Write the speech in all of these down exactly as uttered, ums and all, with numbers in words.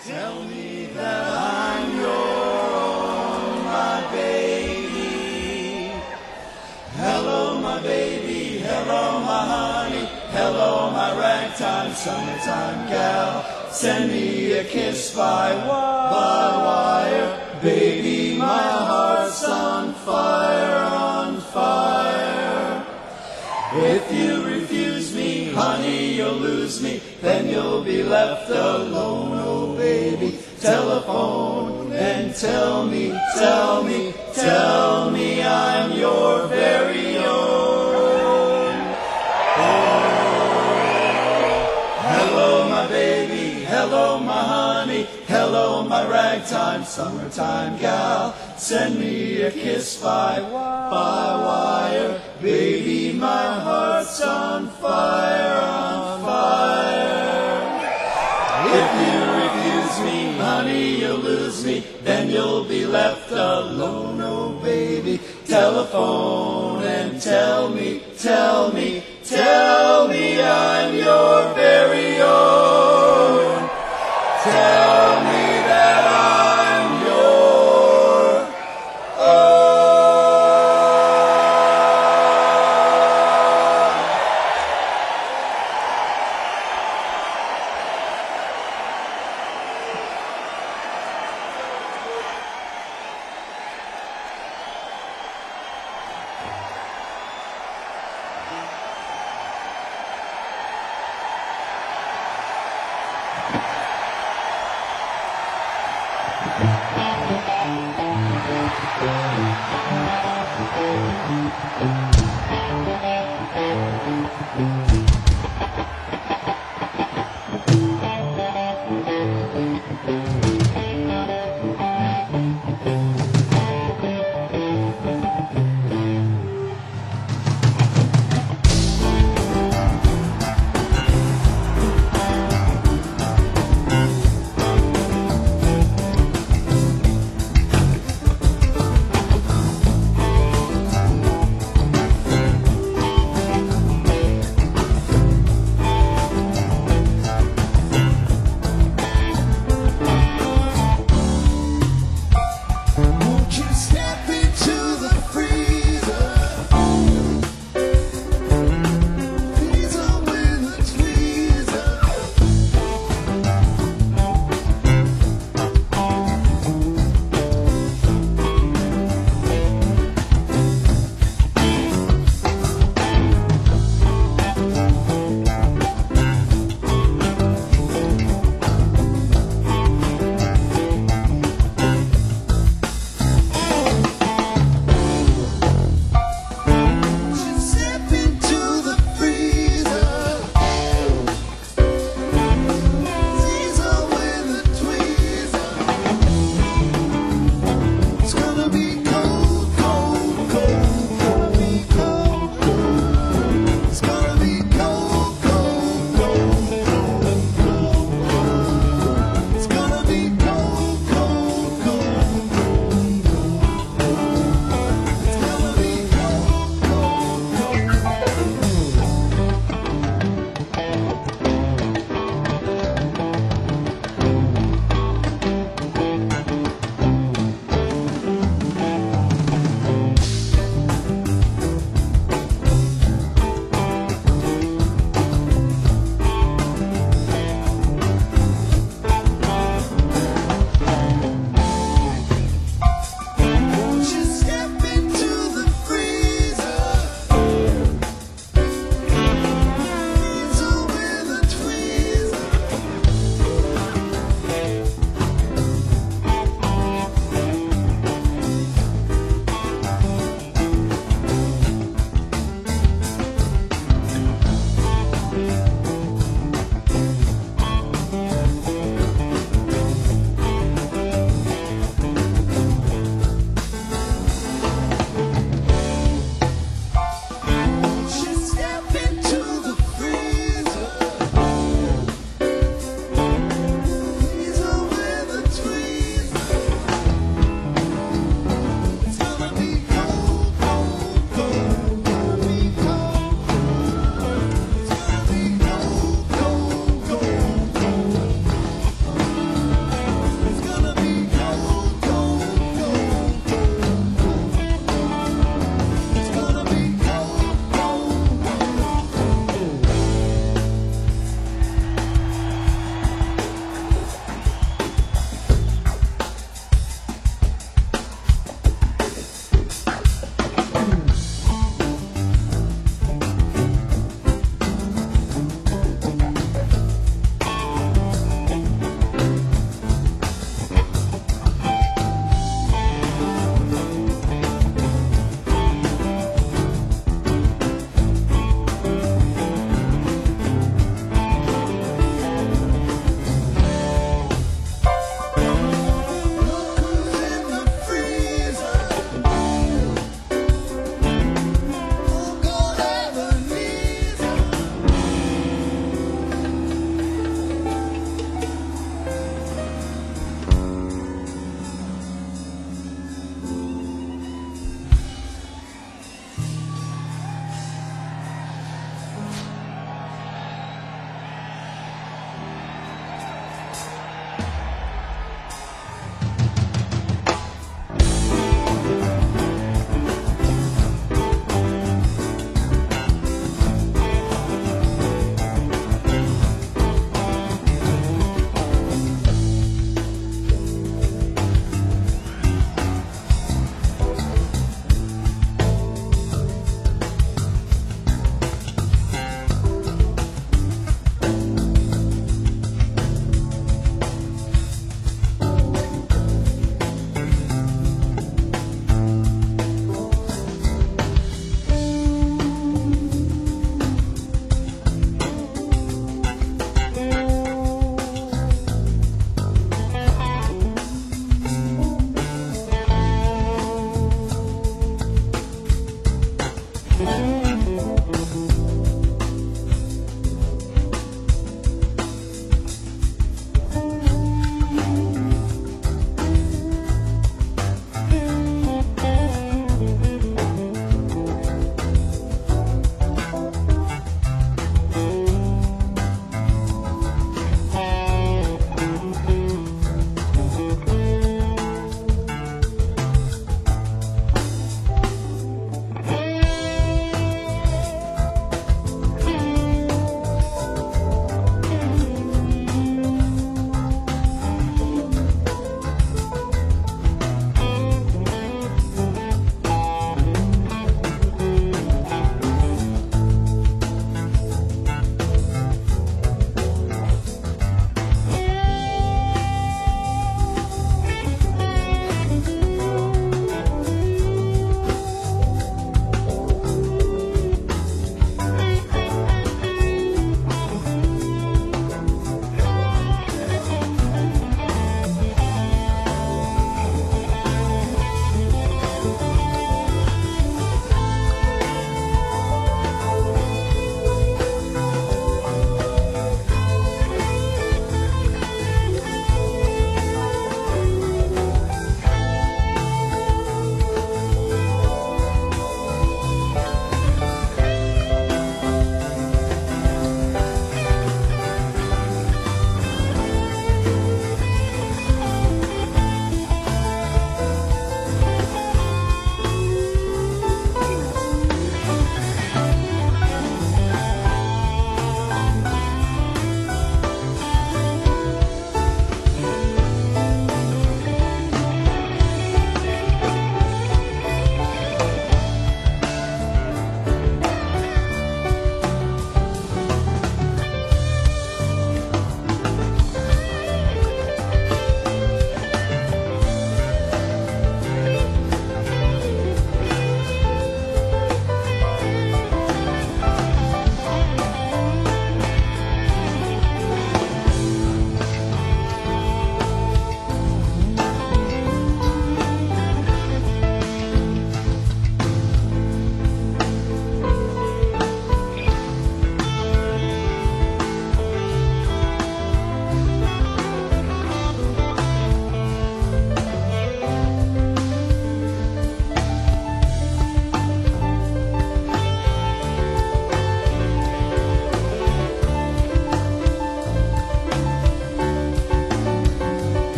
Tell me that I'm your own, my baby. Hello, my baby. Hello, my honey. Hello, my ragtime summertime gal. Send me a kiss by wire. Baby, my heart's on fire, on fire. If you refuse me, honey, you'll lose me. Then you'll be left alone, oh baby. Telephone and tell me, tell me, tell me I'm your very own. Oh, hello, my baby. Hello, my honey. Hello, my ragtime summertime gal. Send me a kiss by, by wire. Baby, my heart's on fire, on fire. If you refuse me, honey, you'll lose me. Then you'll be left alone, oh baby. Telephone and tell me, tell me, tell me I'm your very own. Tell me that I'm your own.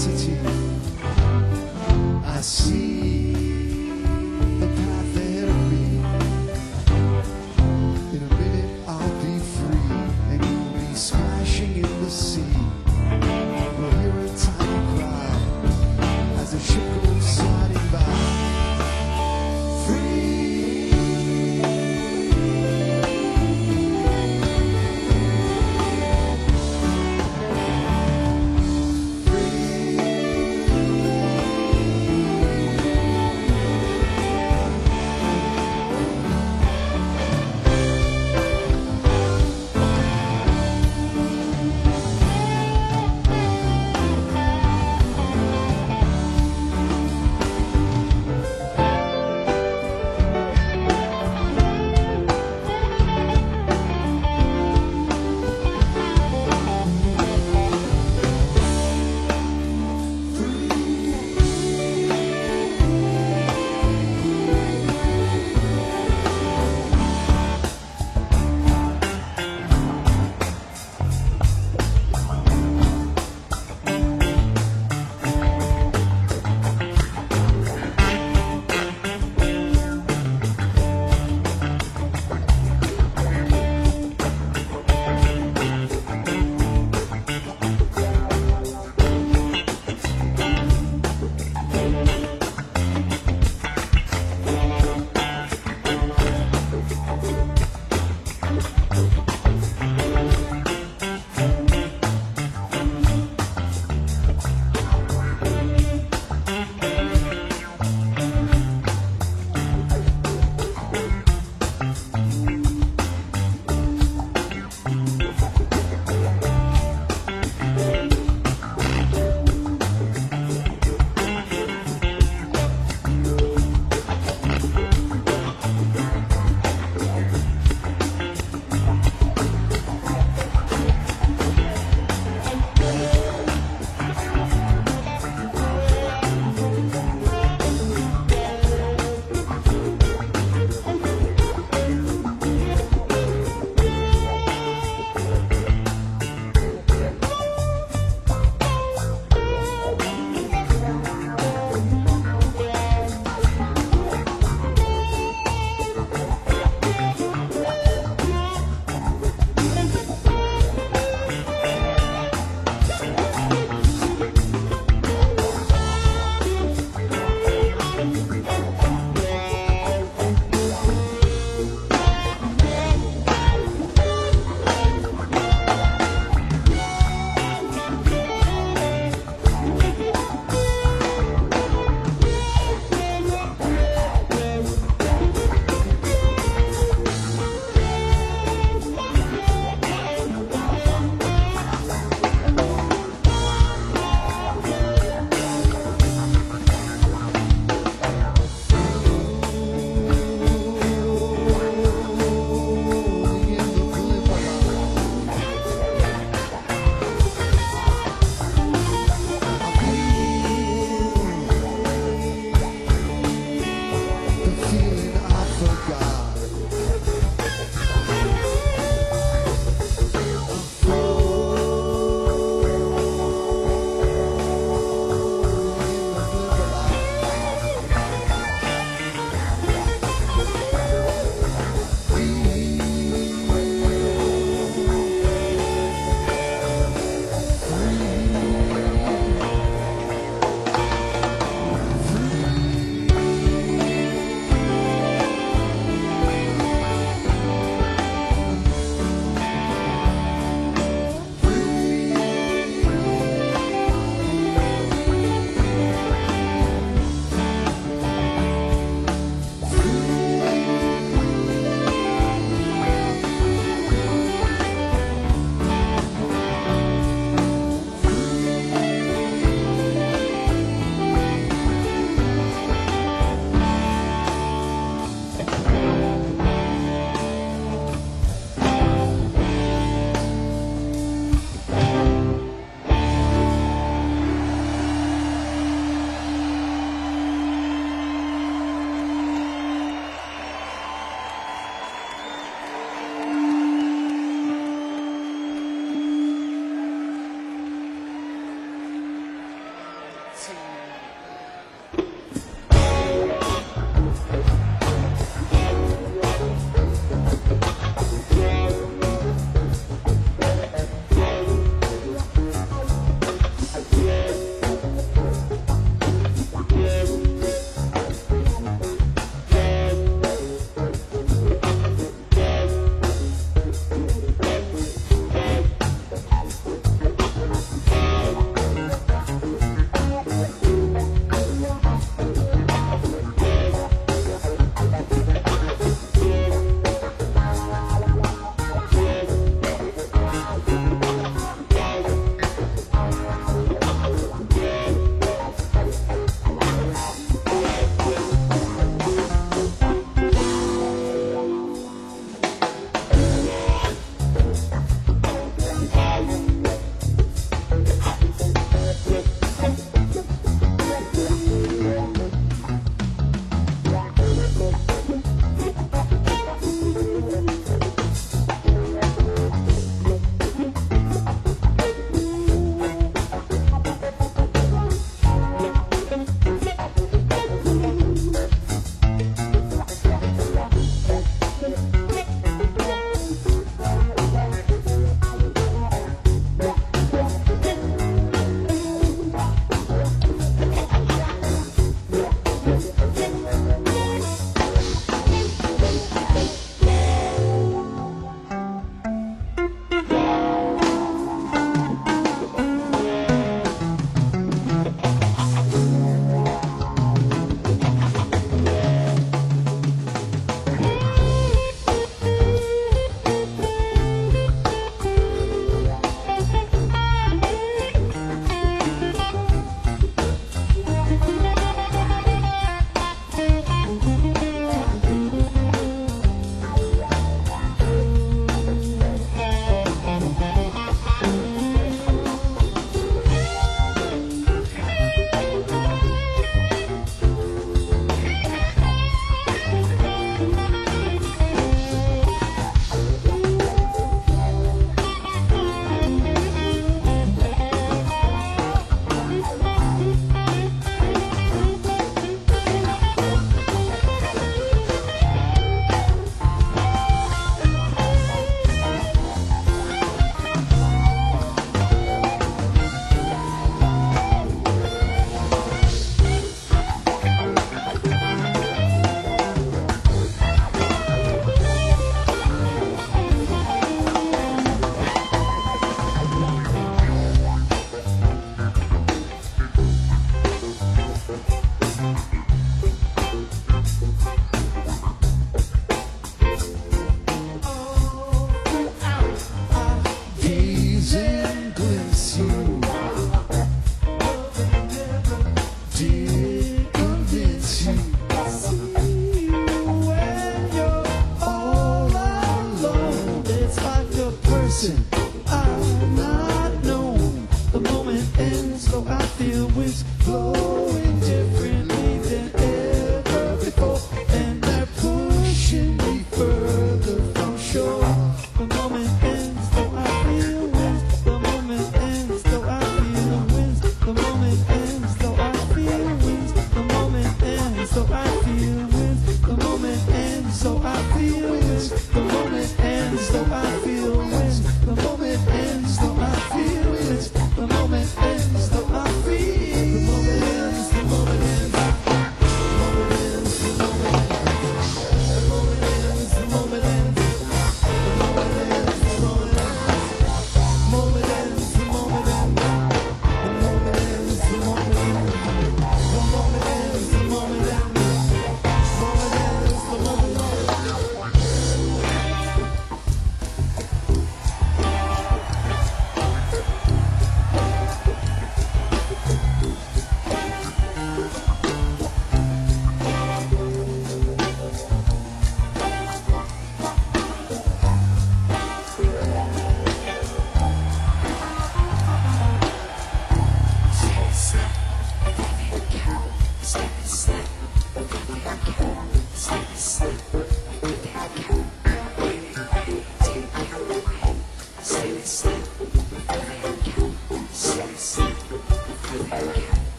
velocity. I see the path ahead of me. In a minute I'll be free, and you'll be splashing in the sea. We'll hear a tiny cry as the ship goes sliding by. Free.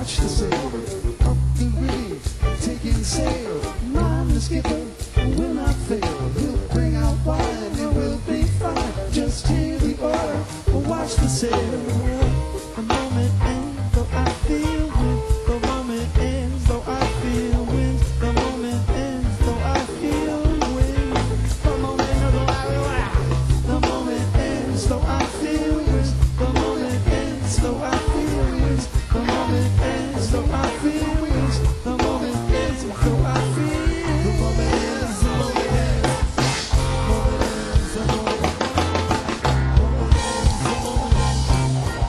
watch the sail up the rigging, taking sail. Mind the skipper will not fail. He'll bring out wine, it will be fine. Just hear the order, watch the sail. The moment ends, though I feel wind. The moment ends, though I feel wind. The moment ends, though I feel wind. The moment ends, though I feel wind. The moment ends, though I feel wind. The moment ends, though I feel wind. The moment ends, though I feel wind. The moment ends, though I feel. The moment ends, the moment ends. Moment ends, the moment. Moment ends, the moment.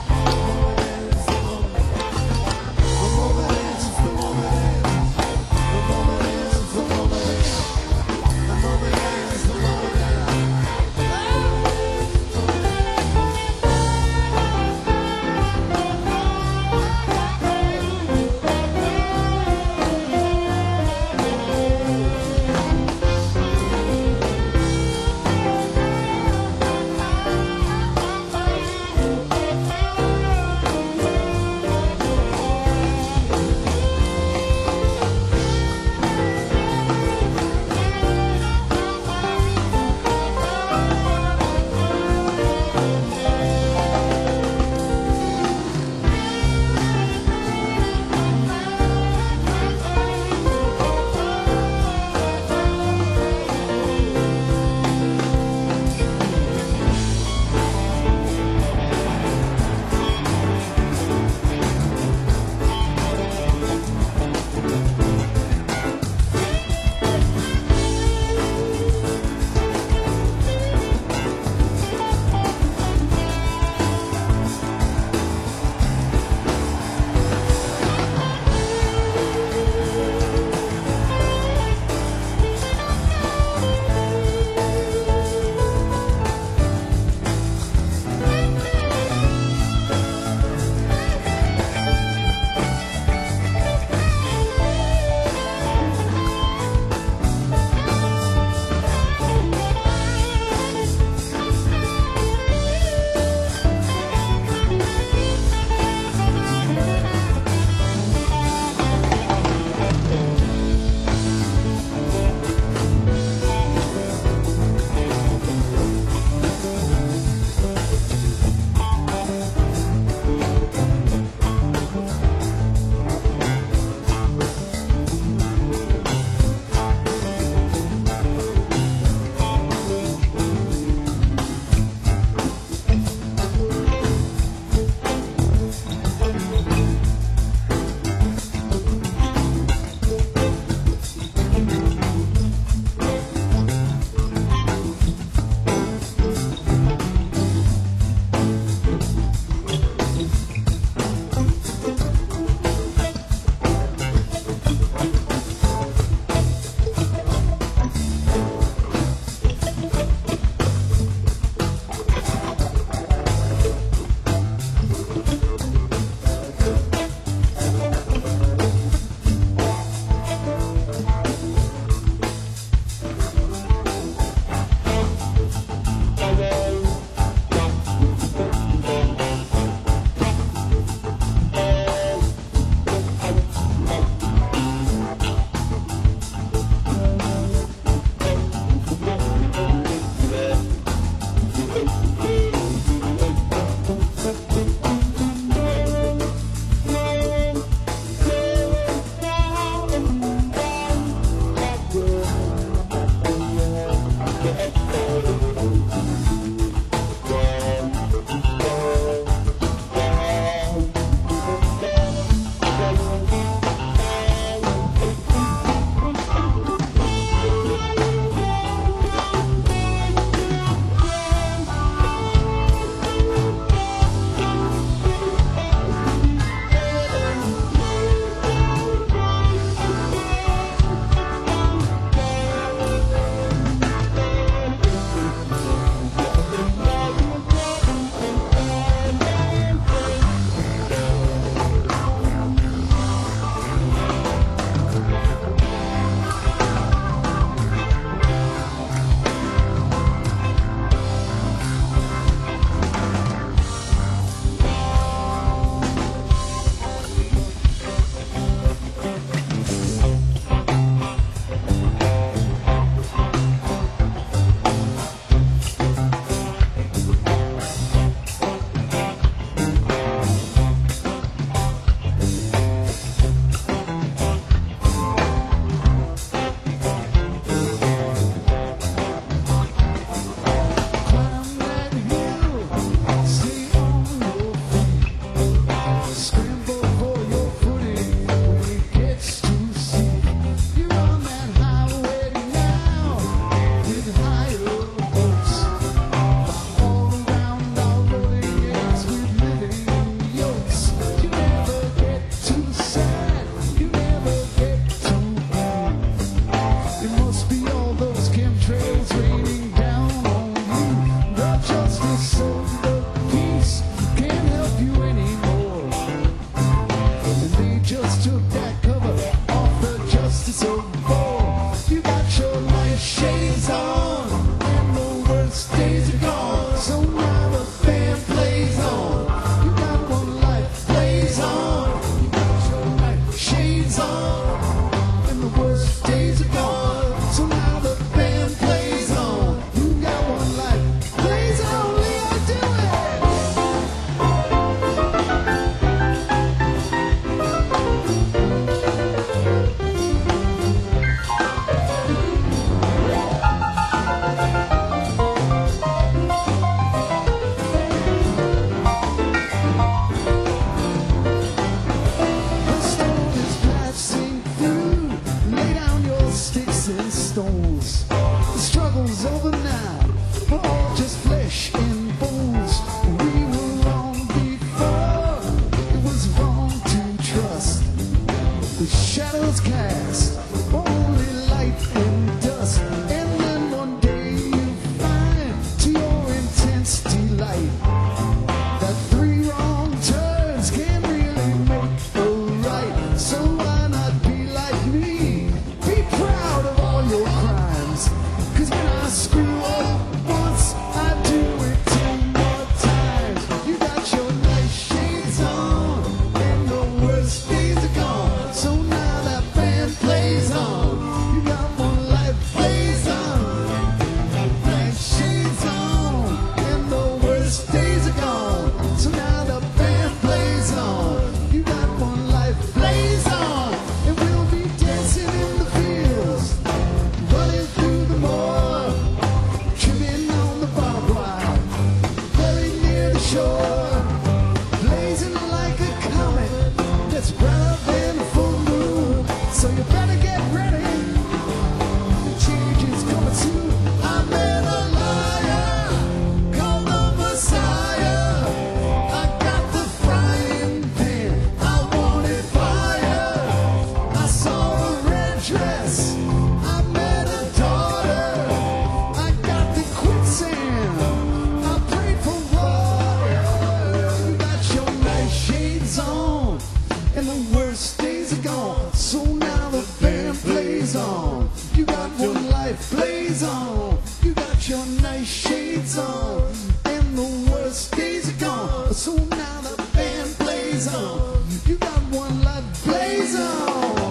So now the band plays on. You got one light, blaze on.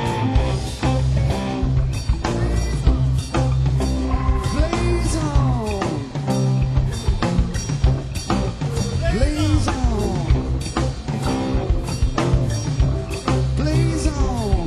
Blaze on. Blaze on. Blaze on.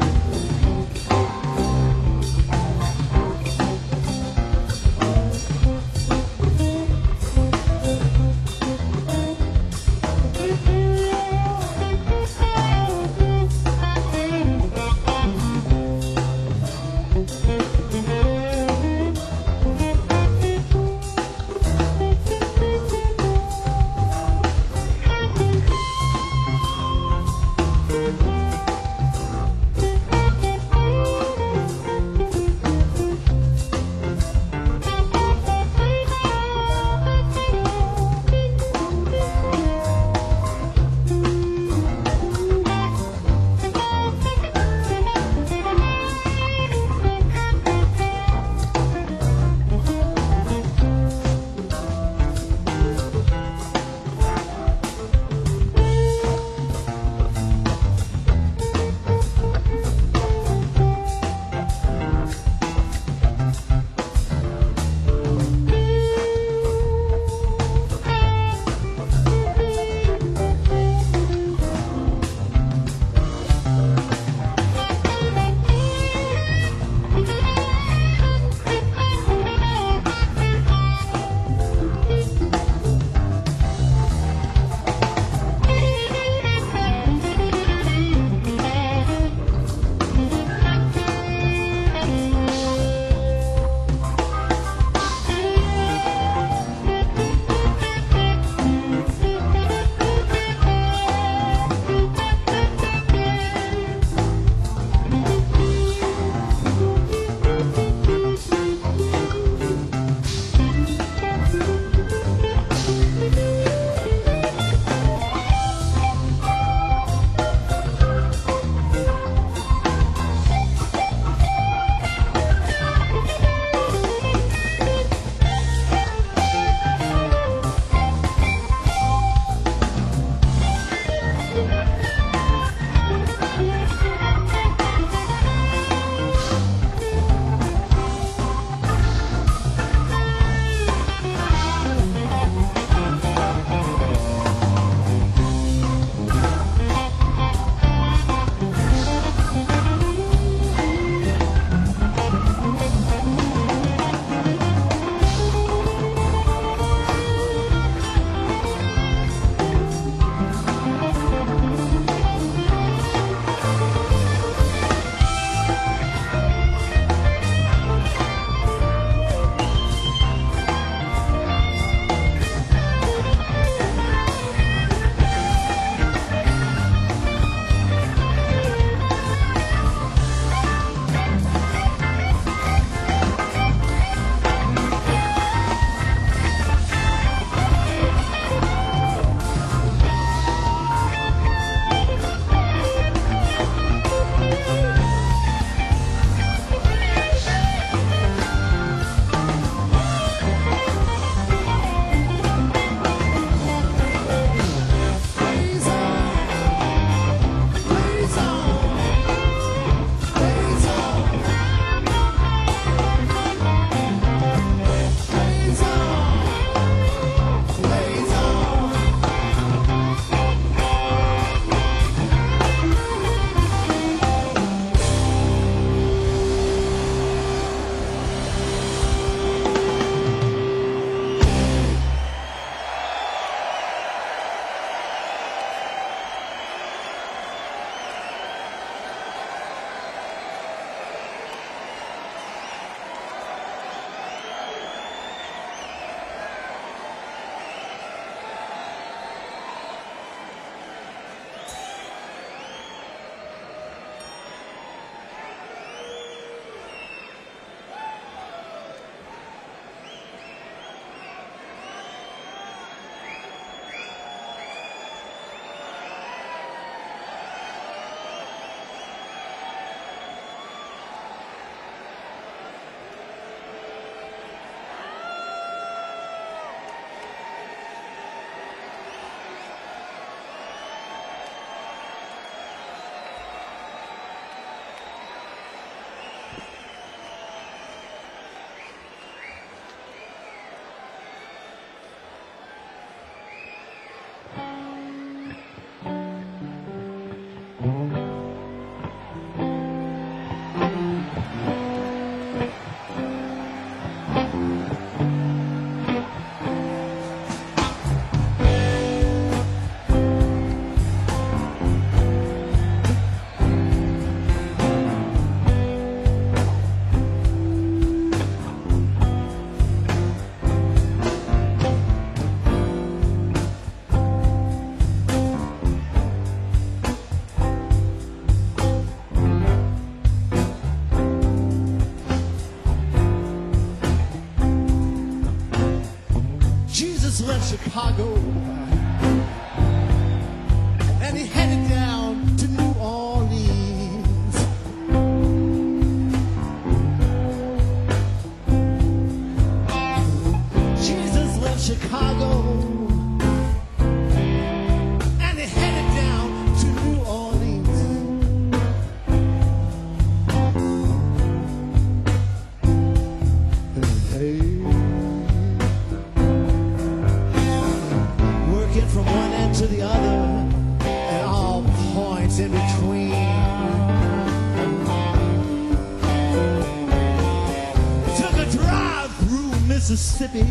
Mississippi.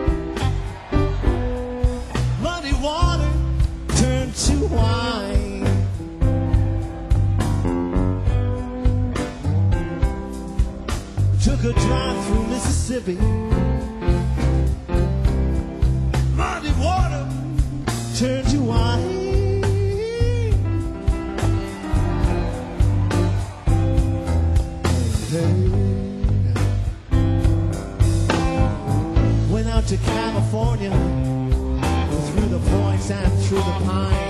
Muddy water turned to wine. Took a drive through Mississippi. Muddy water turned to wine. Went out to California, through the points and through the pine.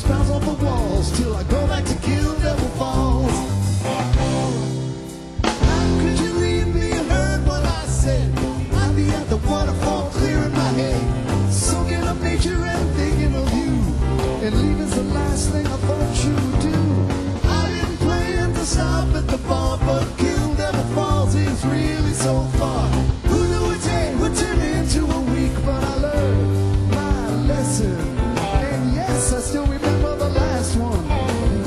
just bounce off the walls till I go back to Kill Devil Falls. How could you leave me? You heard what I said. I'd be at the waterfall clearing my head, soaking up nature and thinking of you. And leaving's the last thing I thought you would do. I didn't plan to stop at the bar, but Kill Devil Falls is really so far. Who knew a day would turn into a week? But I learned my lesson, and yes, I still remember the last one.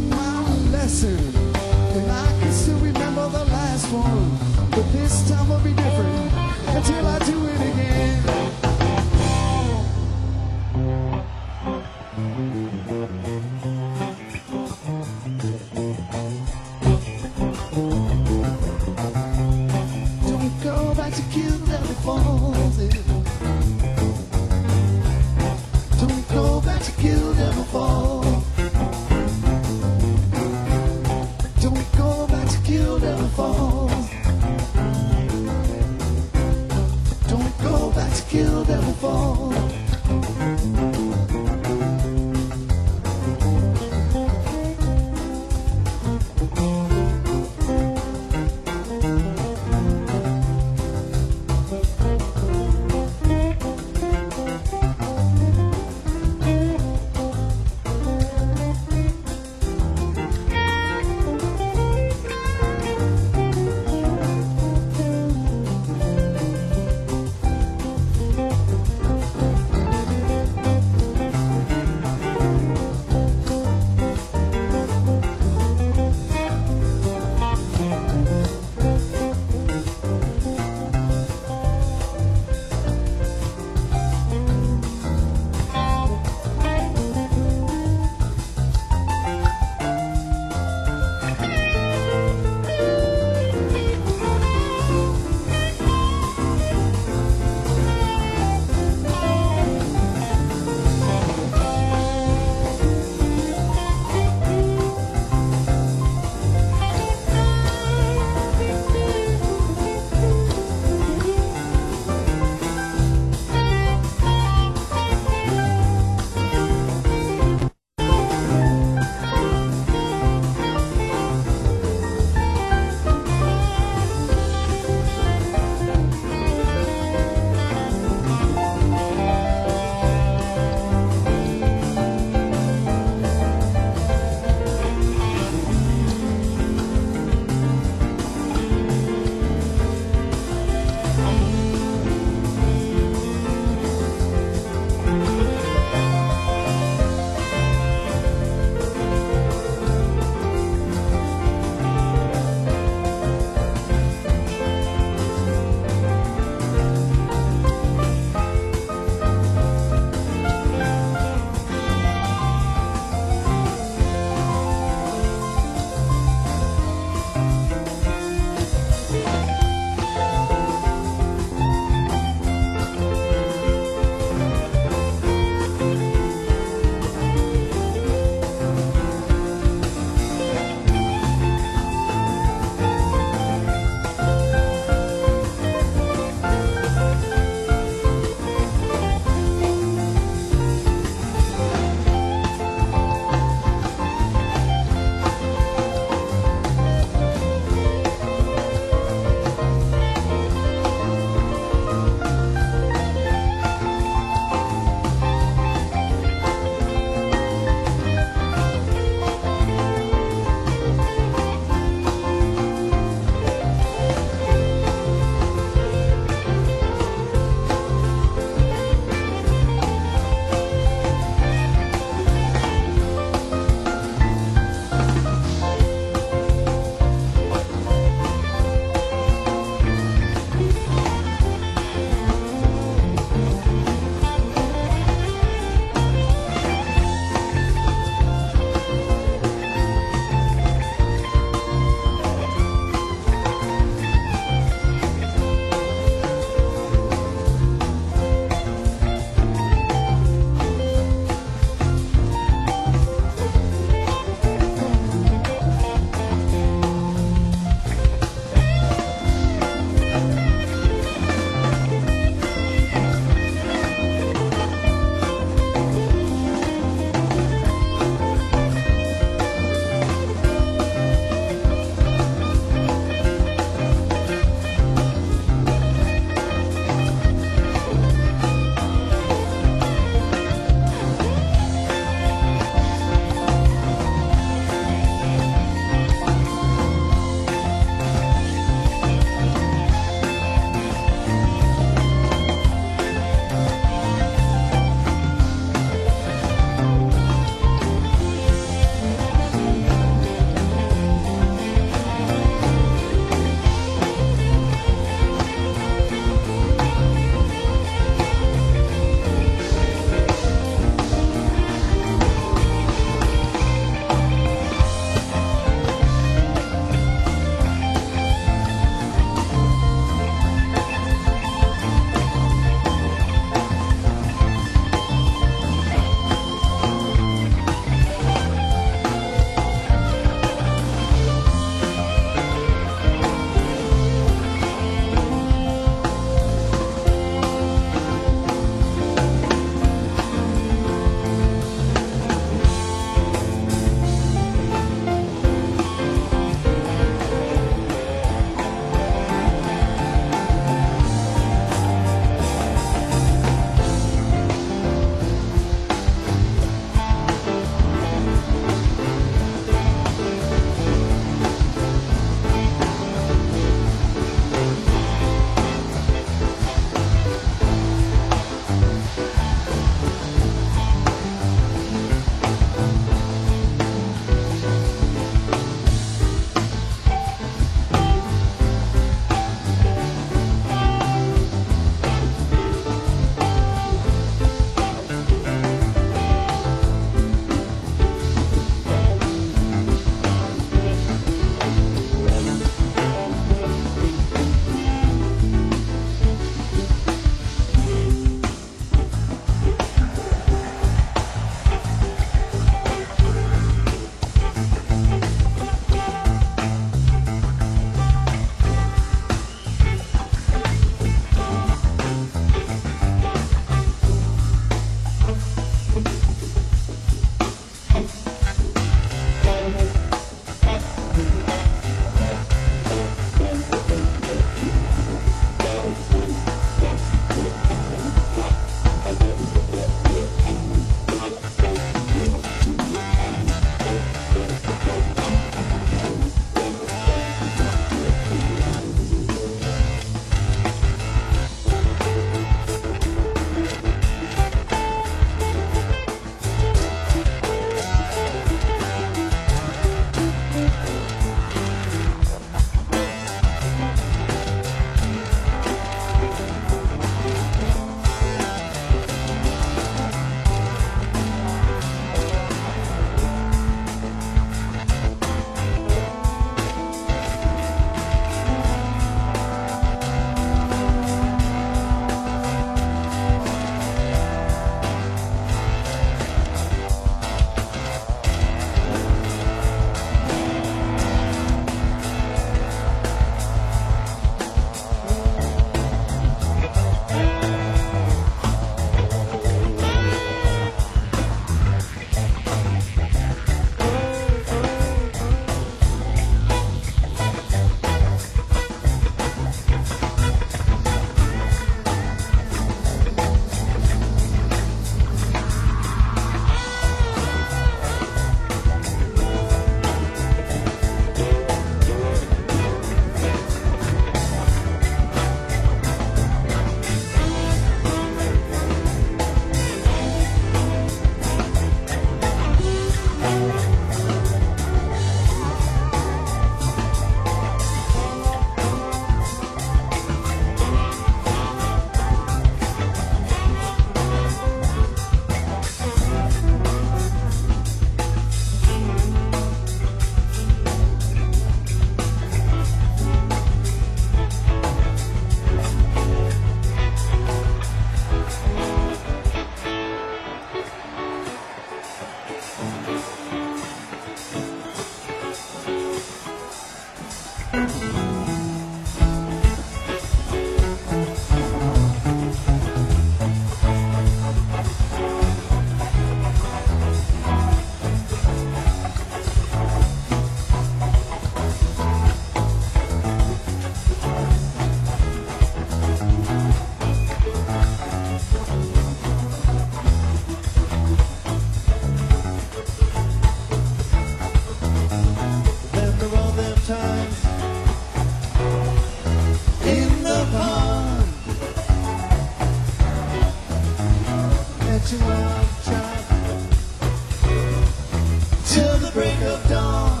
till the break of dawn.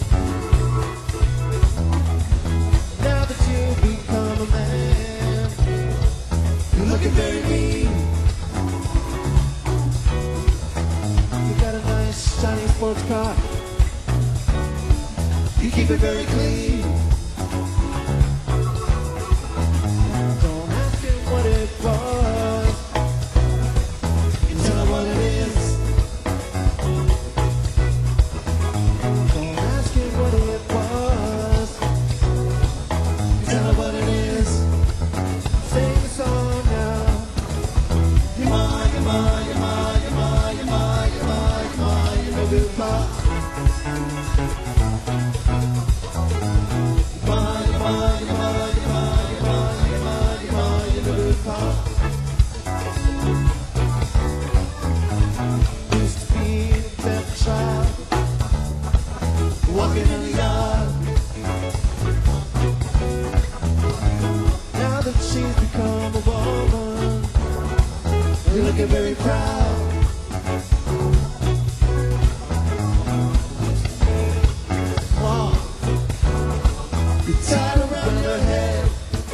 Now that you've become a man, You're looking very mean. you got a nice shiny sports car. You keep it very clean. Don't ask him what it was. You tell her what it is. Don't ask him what it was. You tell her what it is. Sing the song now. You're mine, you're mine, you're mine, you're mine, you're mine, you're mine, you're mine, you're no good pop. Mine, you're mine, you're mine, you're mine, you're mine, you're mine, you're mine, you're no good pop. Used to be a better child. Walking in the yard, Now that she's become a woman, you're looking very proud. wow, You're tied around her head.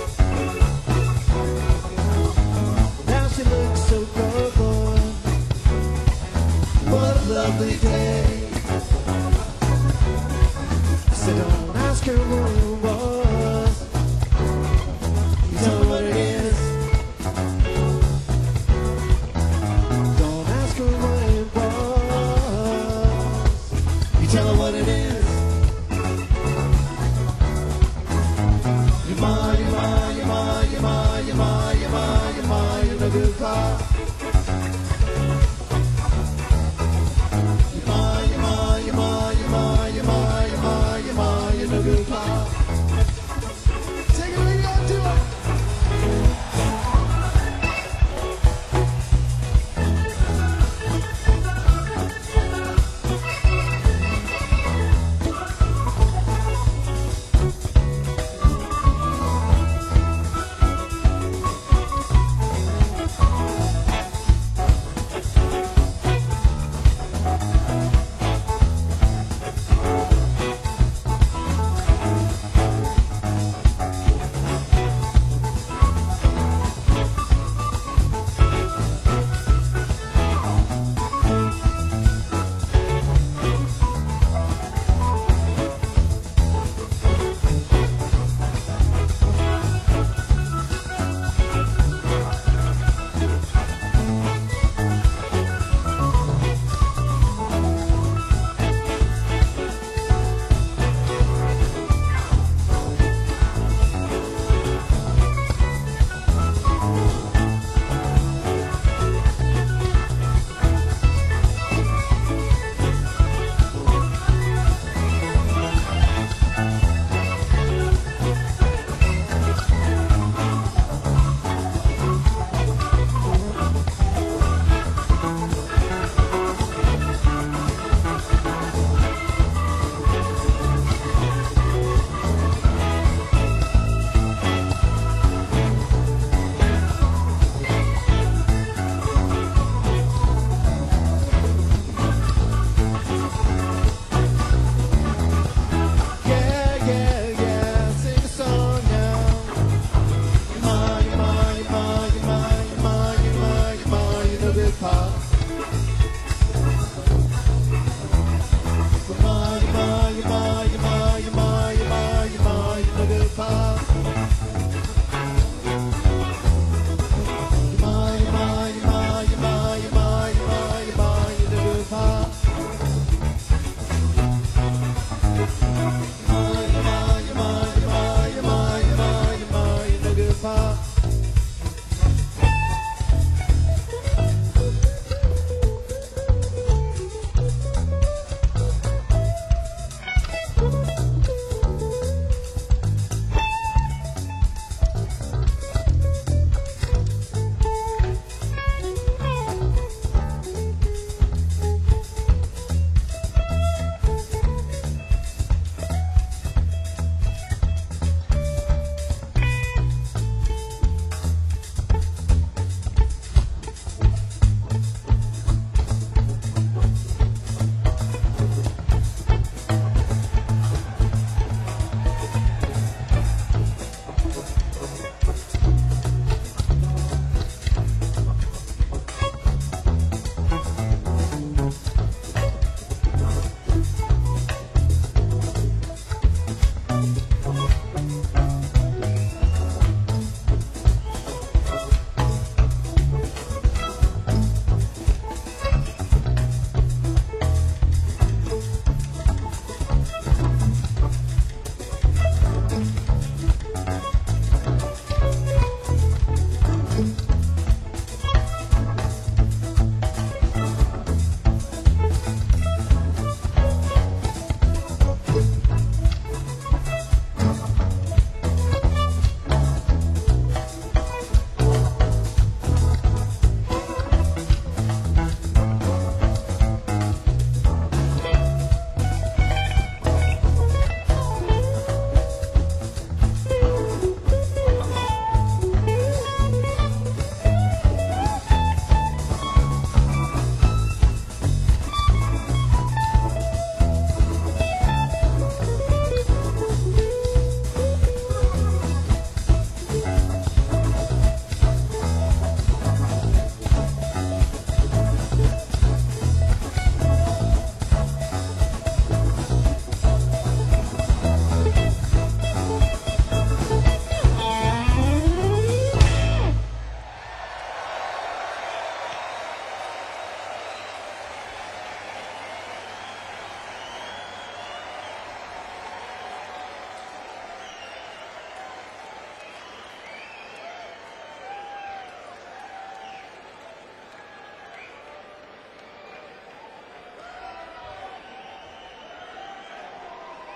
now she looks so good. What a lovely day. So don't ask her what it was. You tell her what it is. Don't ask her what it was. You tell her what it is. You're mine, you're mine, you're mine, you're mine, you're mine, you're mine, you're mine, you're no good pop. You're mine, you're mine, you're mine, you're mine, you're mine, you're mine, you're mine, you're no good pop. Take it, lady, on to it.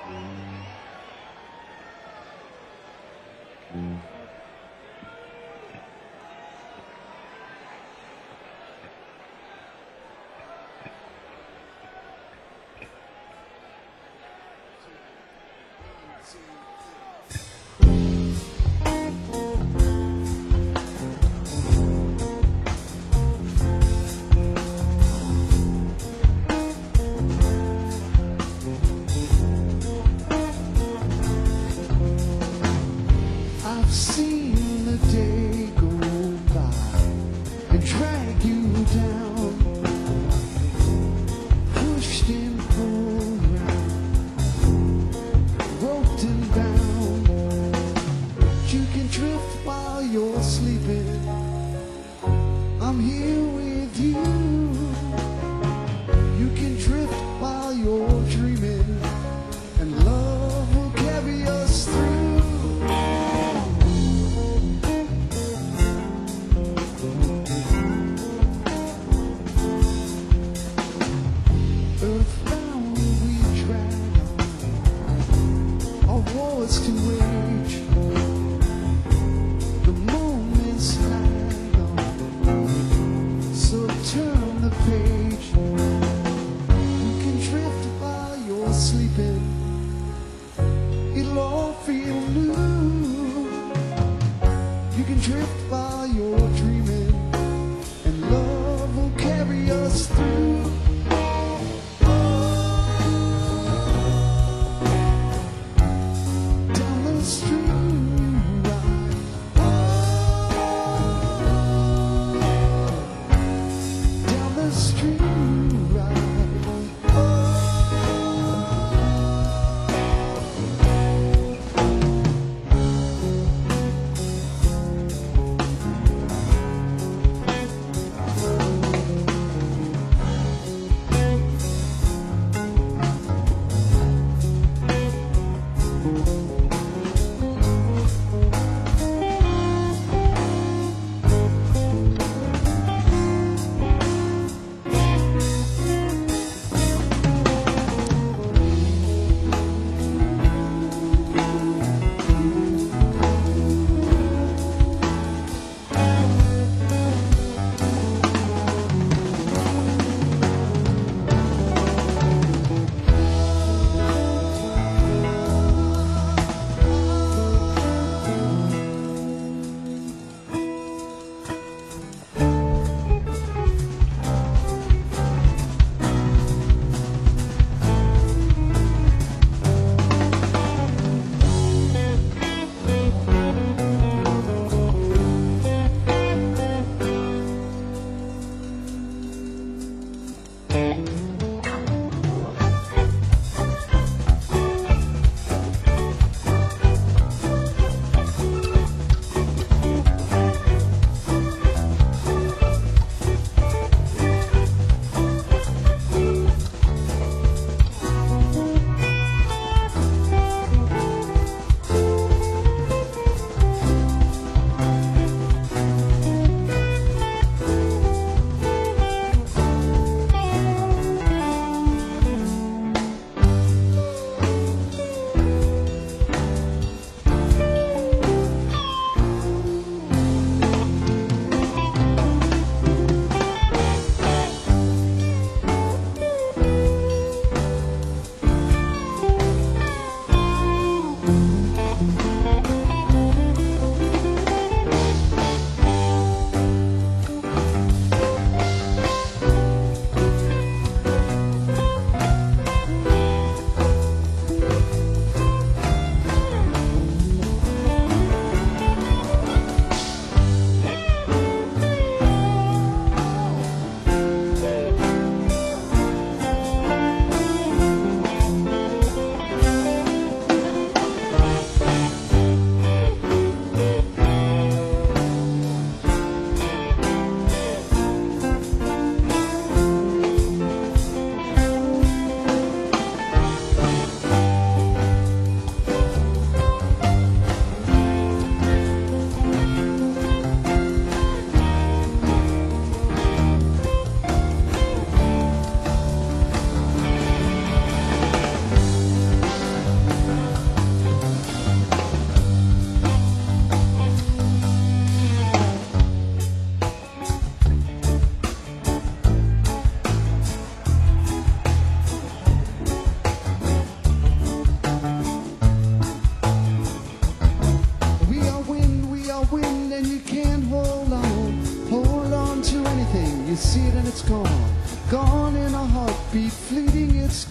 I've seen the day go by and drag you down, pushed and pulled around, roped and bound. You can drift while you're sleeping. I'm here with you. You can drift while you're dreaming, and love will carry us through. Earthbound we drag on, our wars to wage. The moments hang on, so turn the page. You can drift while you're sleeping. It'll all feel new. You can drift while you're dreaming, and love will carry us through. Down the stream ride. Down the stream ride.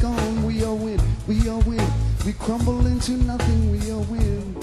gone, we all win, we all win. We crumble into nothing, we all win.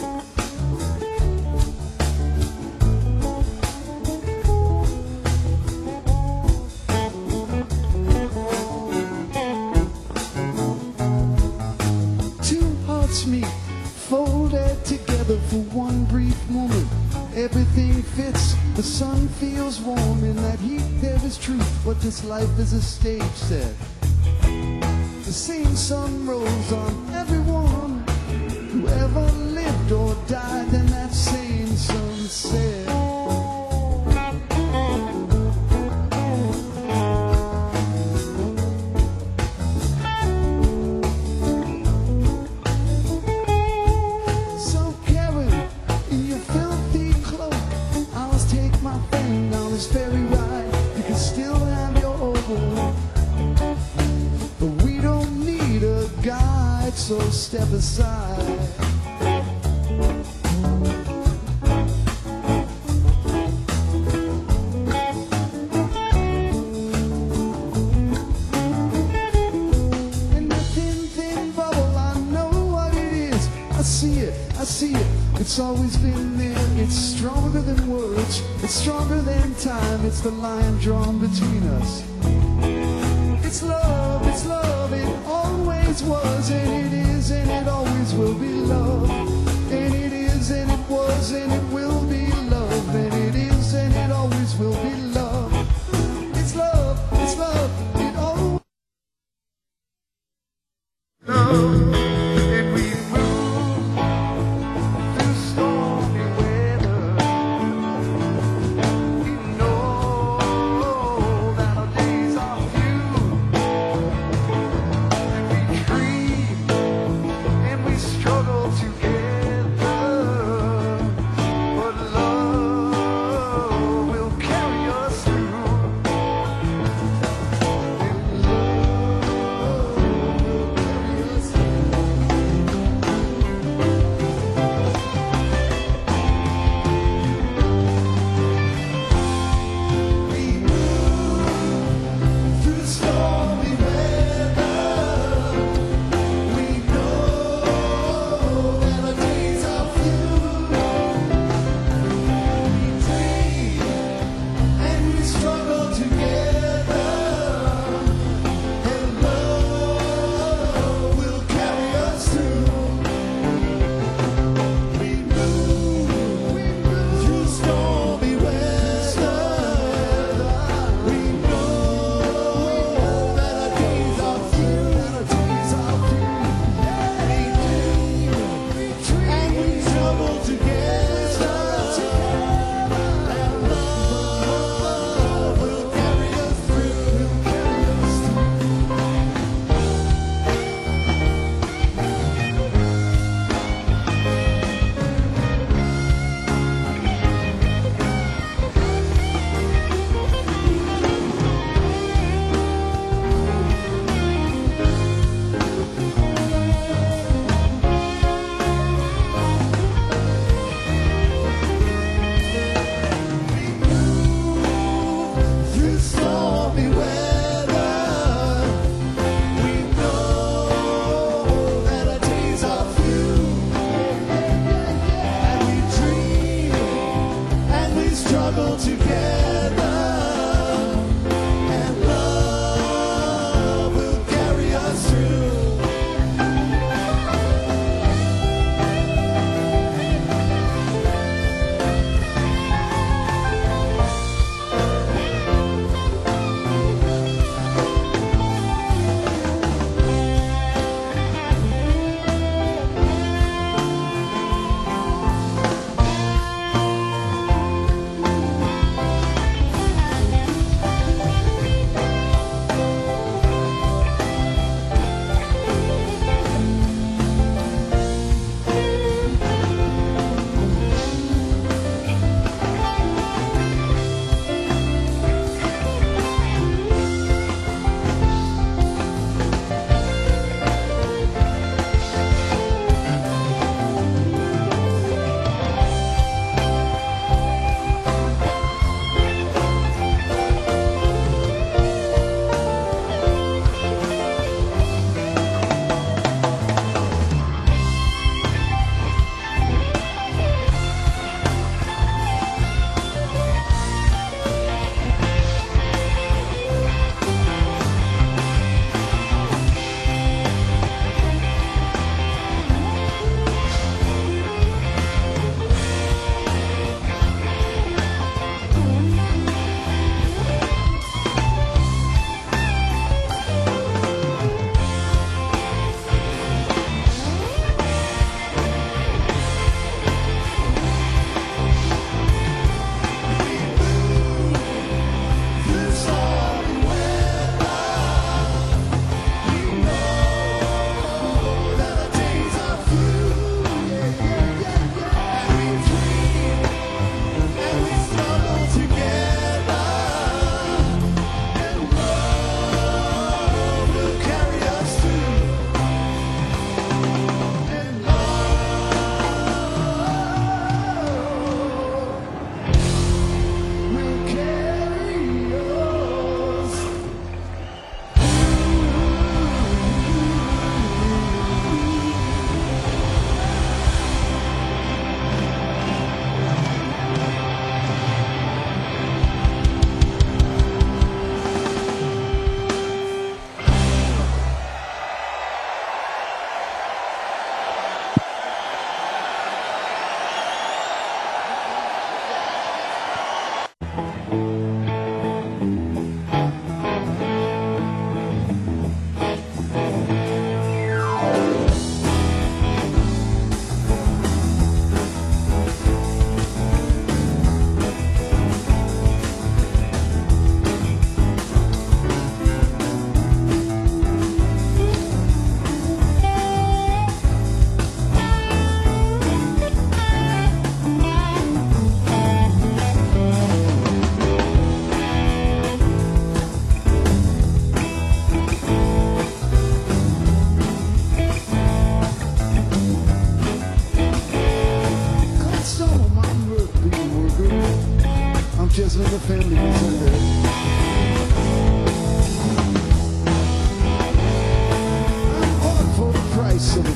Two hearts meet, folded together for one brief moment. Everything fits, the sun feels warm. In that heat there is truth, but this life is a stage set. The same sun rolls on everyone who ever lived or died in that same sunset. So Karen, in your filthy cloak, I'll take my thing down this ferry ride. You can still have your oval, but we don't need a guide, so step aside. And that thin, thin bubble, I know what it is. I see it, I see it. It's always been there. It's stronger than words. It's stronger than time. It's the line drawn between us. It's love, it's love, it always was, and it is, and it always will be love. And it is, and it was, and it will be love. And it is, and it always will be love. It's love, it's love, it always love. And we move through stormy weather. We know that our days are few. And we struggle together, but love will carry us through. And love will carry us through.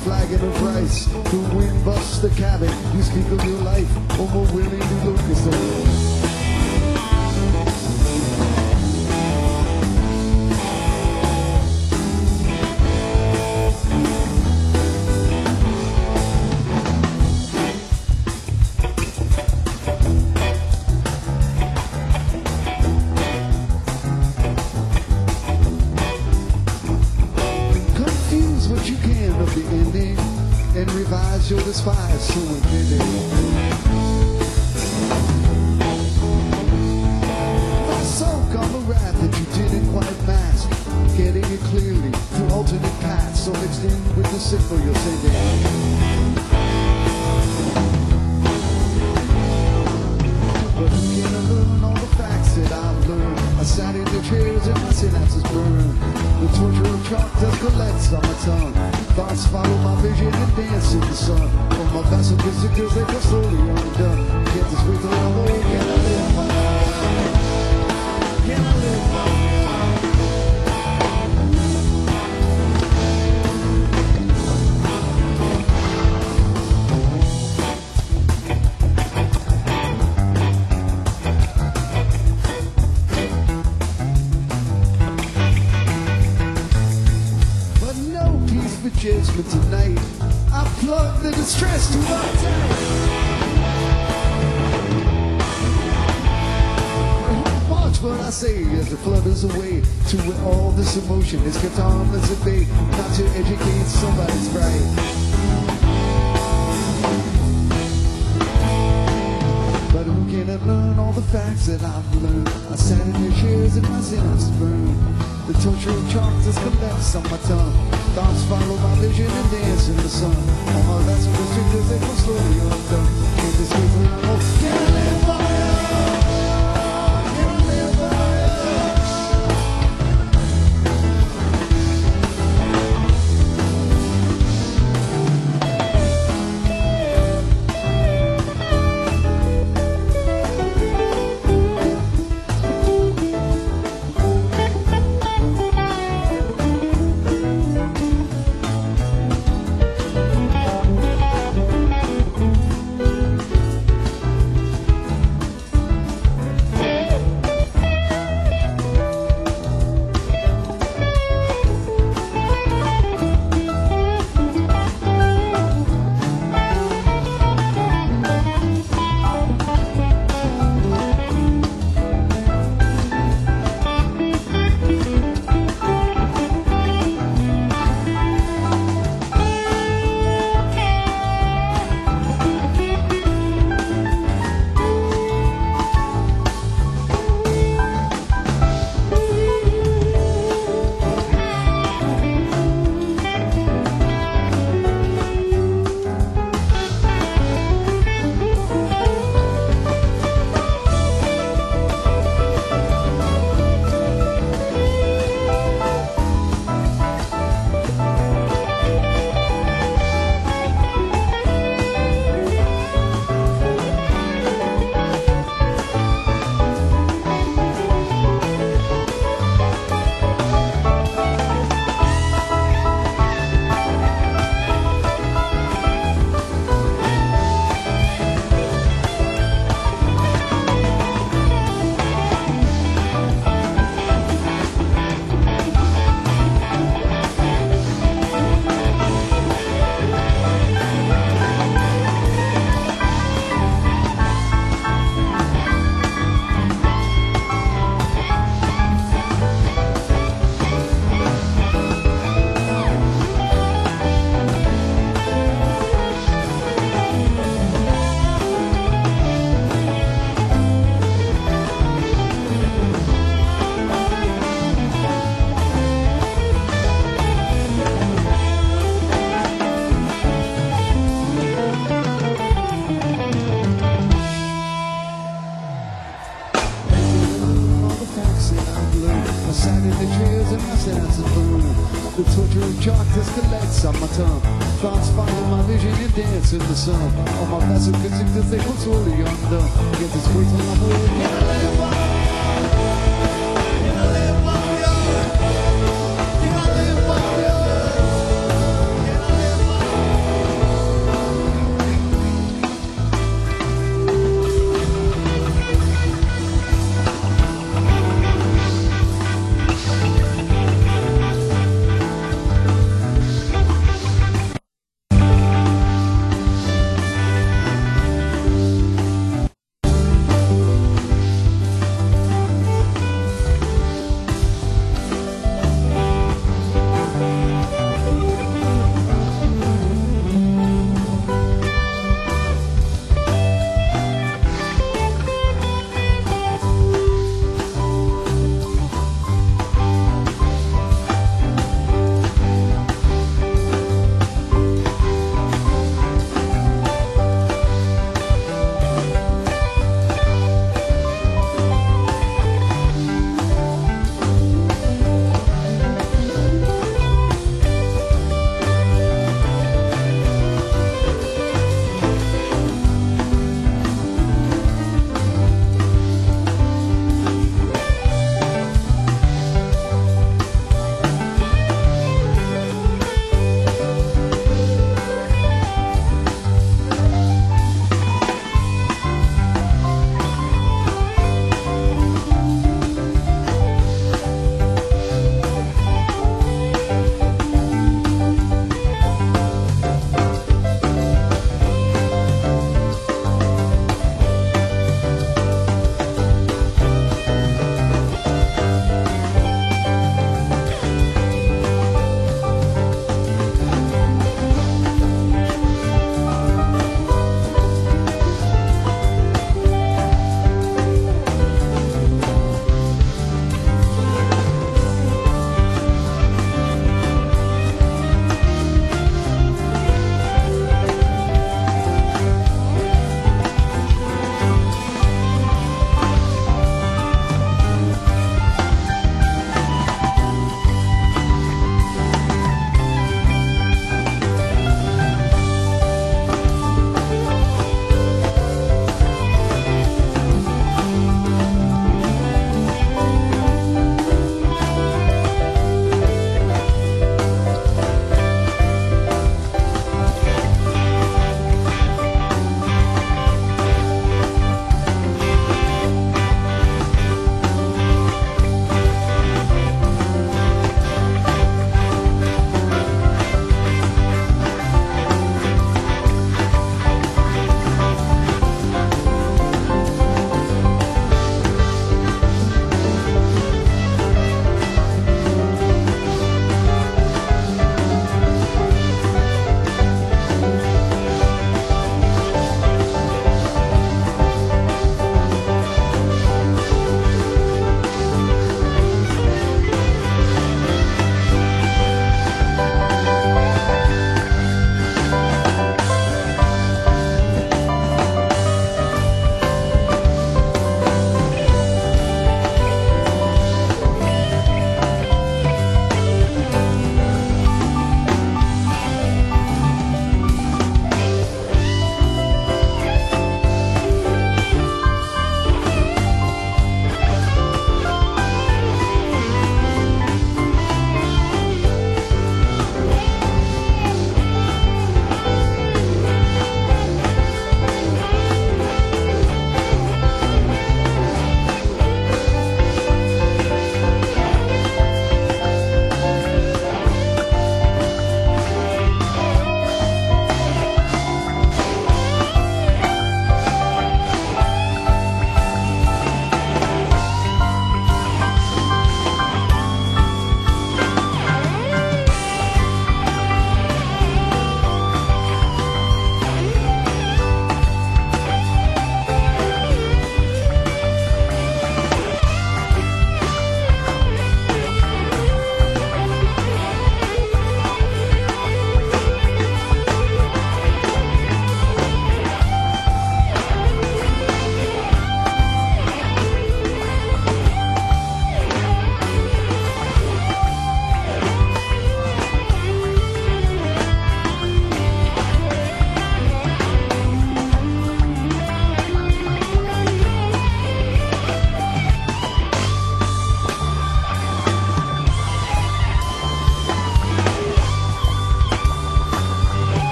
flag in a price. The wind busts the cabin. You speak of your life, or more willingly look as though. You'll despise so infinity. I soak on the wrath that you didn't quite mask, getting it clearly through alternate paths, so mixed in with the signal you're sending. But who can I learn all the facts that I've learned? I sat in the chairs and my synapses burn. The torture of chalk that collects on my tongue. Thoughts follow my vision and dance in the sun. From my vessel because they go slowly undone. Get this with the love, can I live my life? Can I live my life? Judgment tonight, I plug the distress to my tank. Watch what I say as the flood is away to where all this emotion is kept harmless at bay, not to educate somebody's right. But who can I learn all the facts that I've learned? I sat in the chairs and my synapses burned. The torture of chalk just collects on my tongue. Thoughts follow my vision and dance in the sun. All my last restrictions, they go slowly undone. Can't this wait for long? Can I live for you? Can I live for The torture of chalk just collects on my tongue. Thoughts follow my vision and dance in the sun. All my vessel constrictors, they go slowly undone. Get this weight on my way. Can I live my life? Can I live my life? Can I live my life? Can I live my life?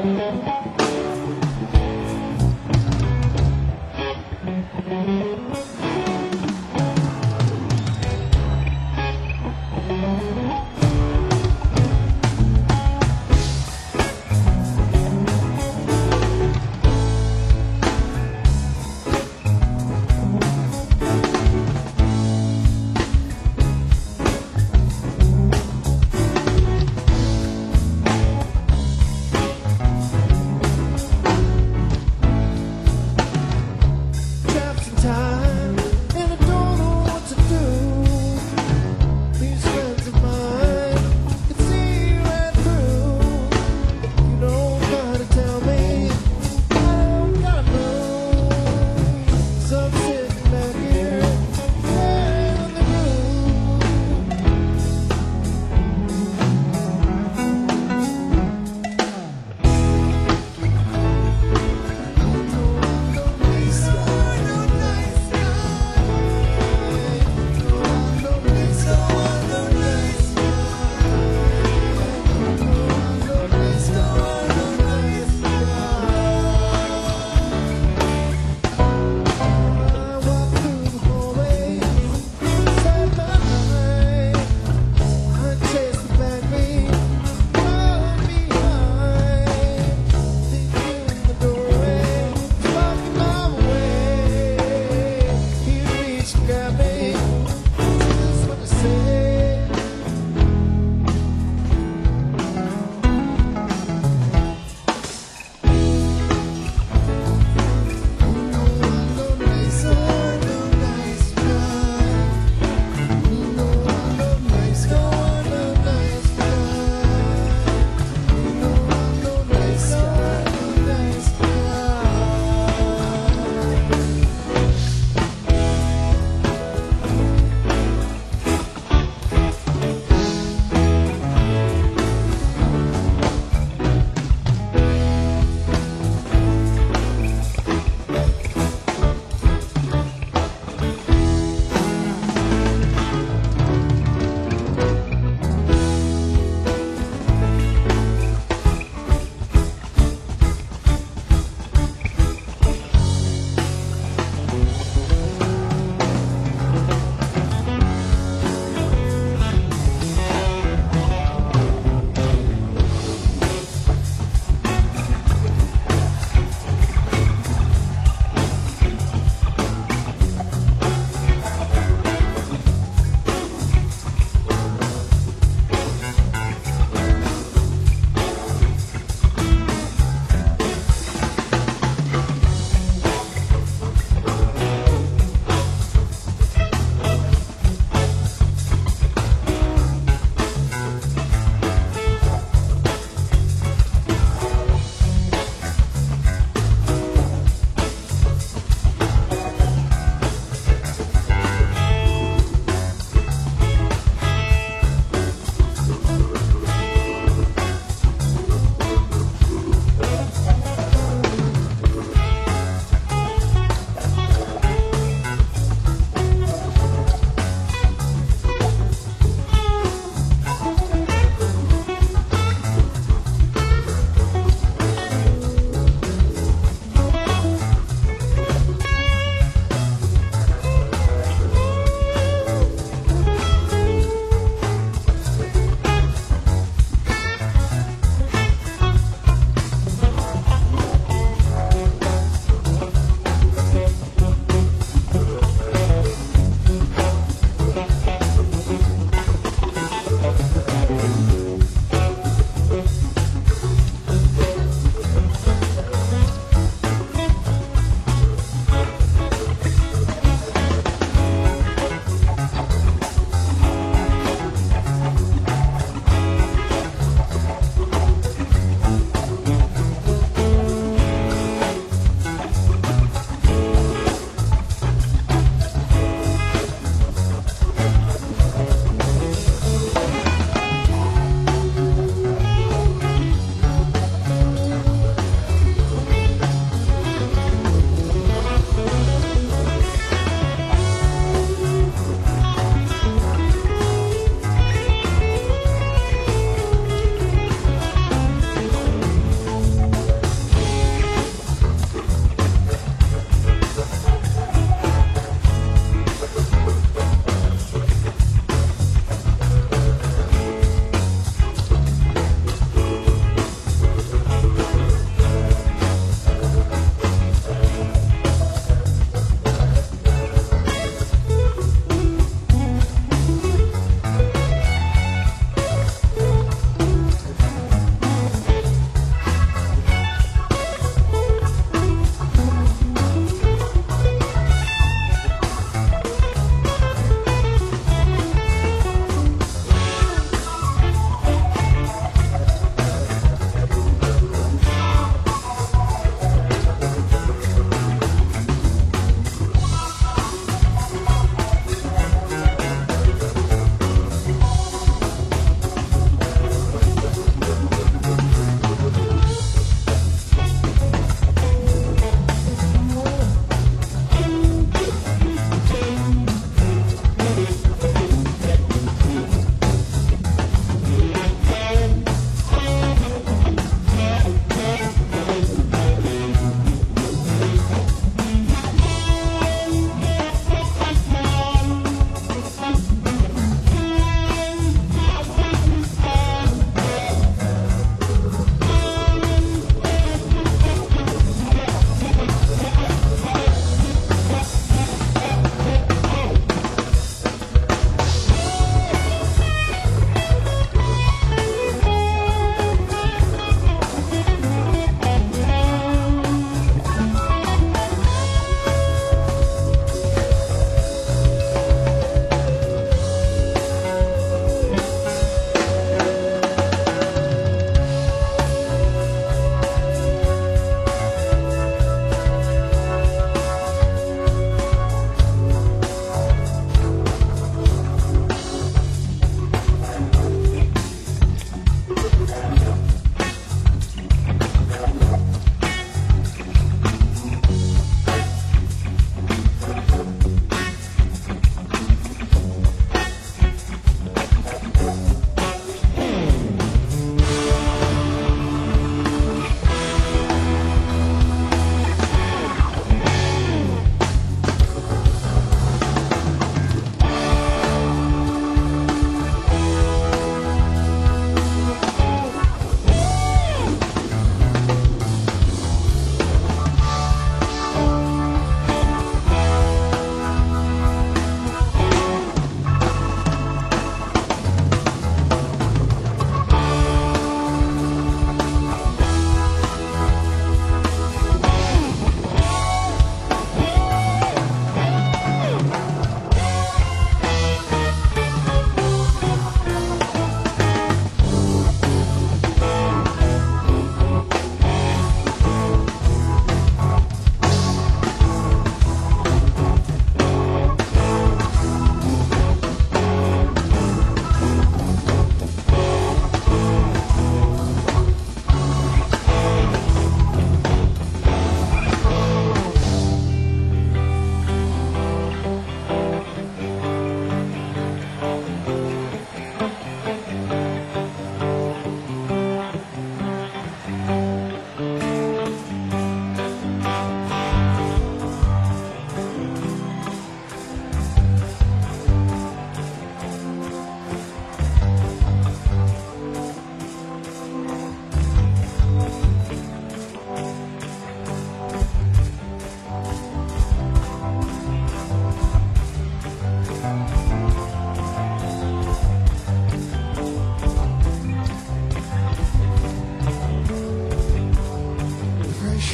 Trapped in time, and I don't know what to do. These friends of mine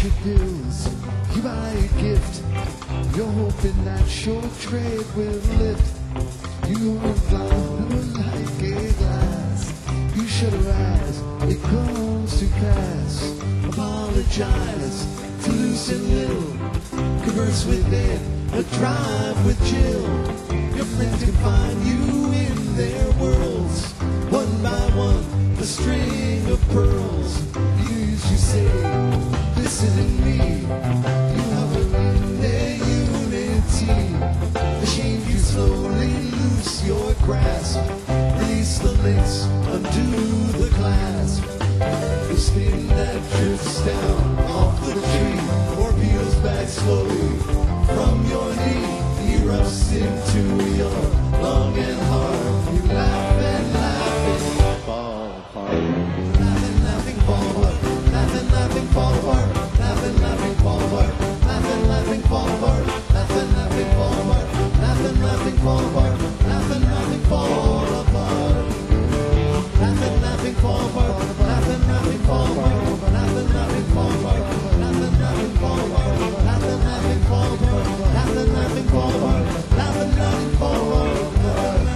your bills, you buy a gift. You're hoping that short trade will lift. You revolve like a glass. You shut your eyes, it comes to pass. Apologize to Lucy Little. Converse with Ed, a drive with Jill. Your friends can find you in their worlds. One by one, a string of pearls. You usually say, this isn't me. You hover in their unity. Ashamed you slowly loose your grasp. Release the links, undo the clasp. The spin that drifts down off the tree or peels back slowly from your knee. Erupts into your lung and heart. You laugh and laugh and fall apart. Laughing, laughing, fall apart. Laughing, laughing, fall apart. Laughing, laughing, fall apart. Laughing, laughing, fall apart. Laughing, laughing, fall apart. Laughing, laughing, fall apart. Laughing, laughing, fall apart. Laughing, laughing, fall apart. Laughing, laughing, fall apart. Laughing, laughing, fall apart. Laughing, laughing, fall apart. Laughing, laughing, fall apart. Laughing, laughing, fall apart. Laughing, laughing, fall apart.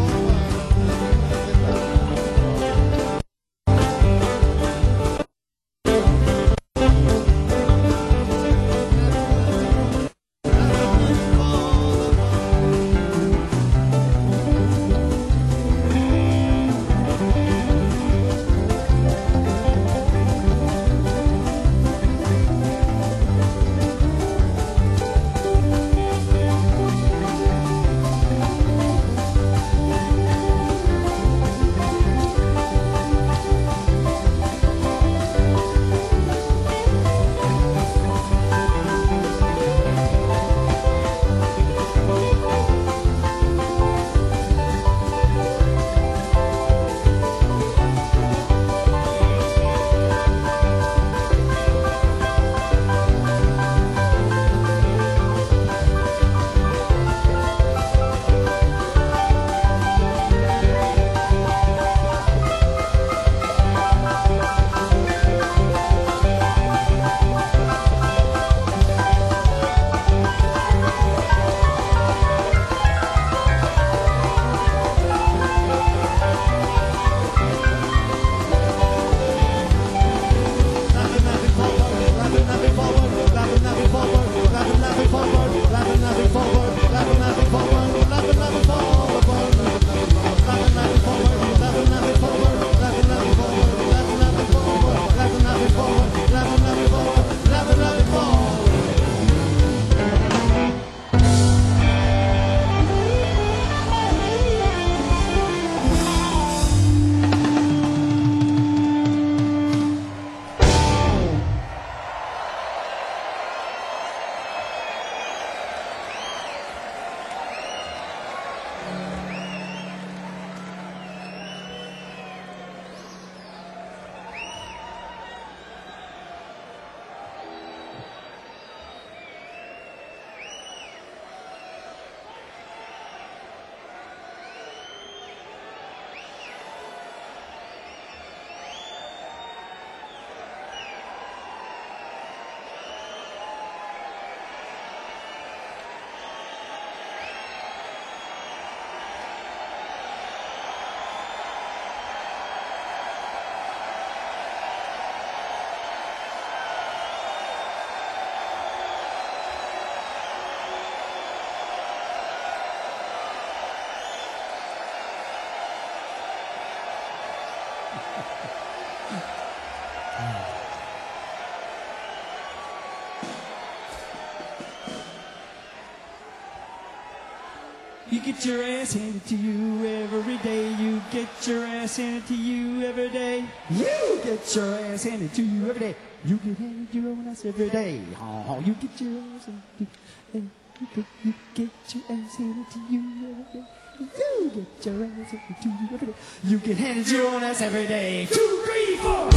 You get your ass handed to you every day. You get your ass handed to you every day. You get your ass handed to you every day. You get handed your own ass every day. Oh, you get your ass handed to you. You get your ass handed to you every day. You get your ass handed to you every day. You get handed your own ass every day. Two, three, four.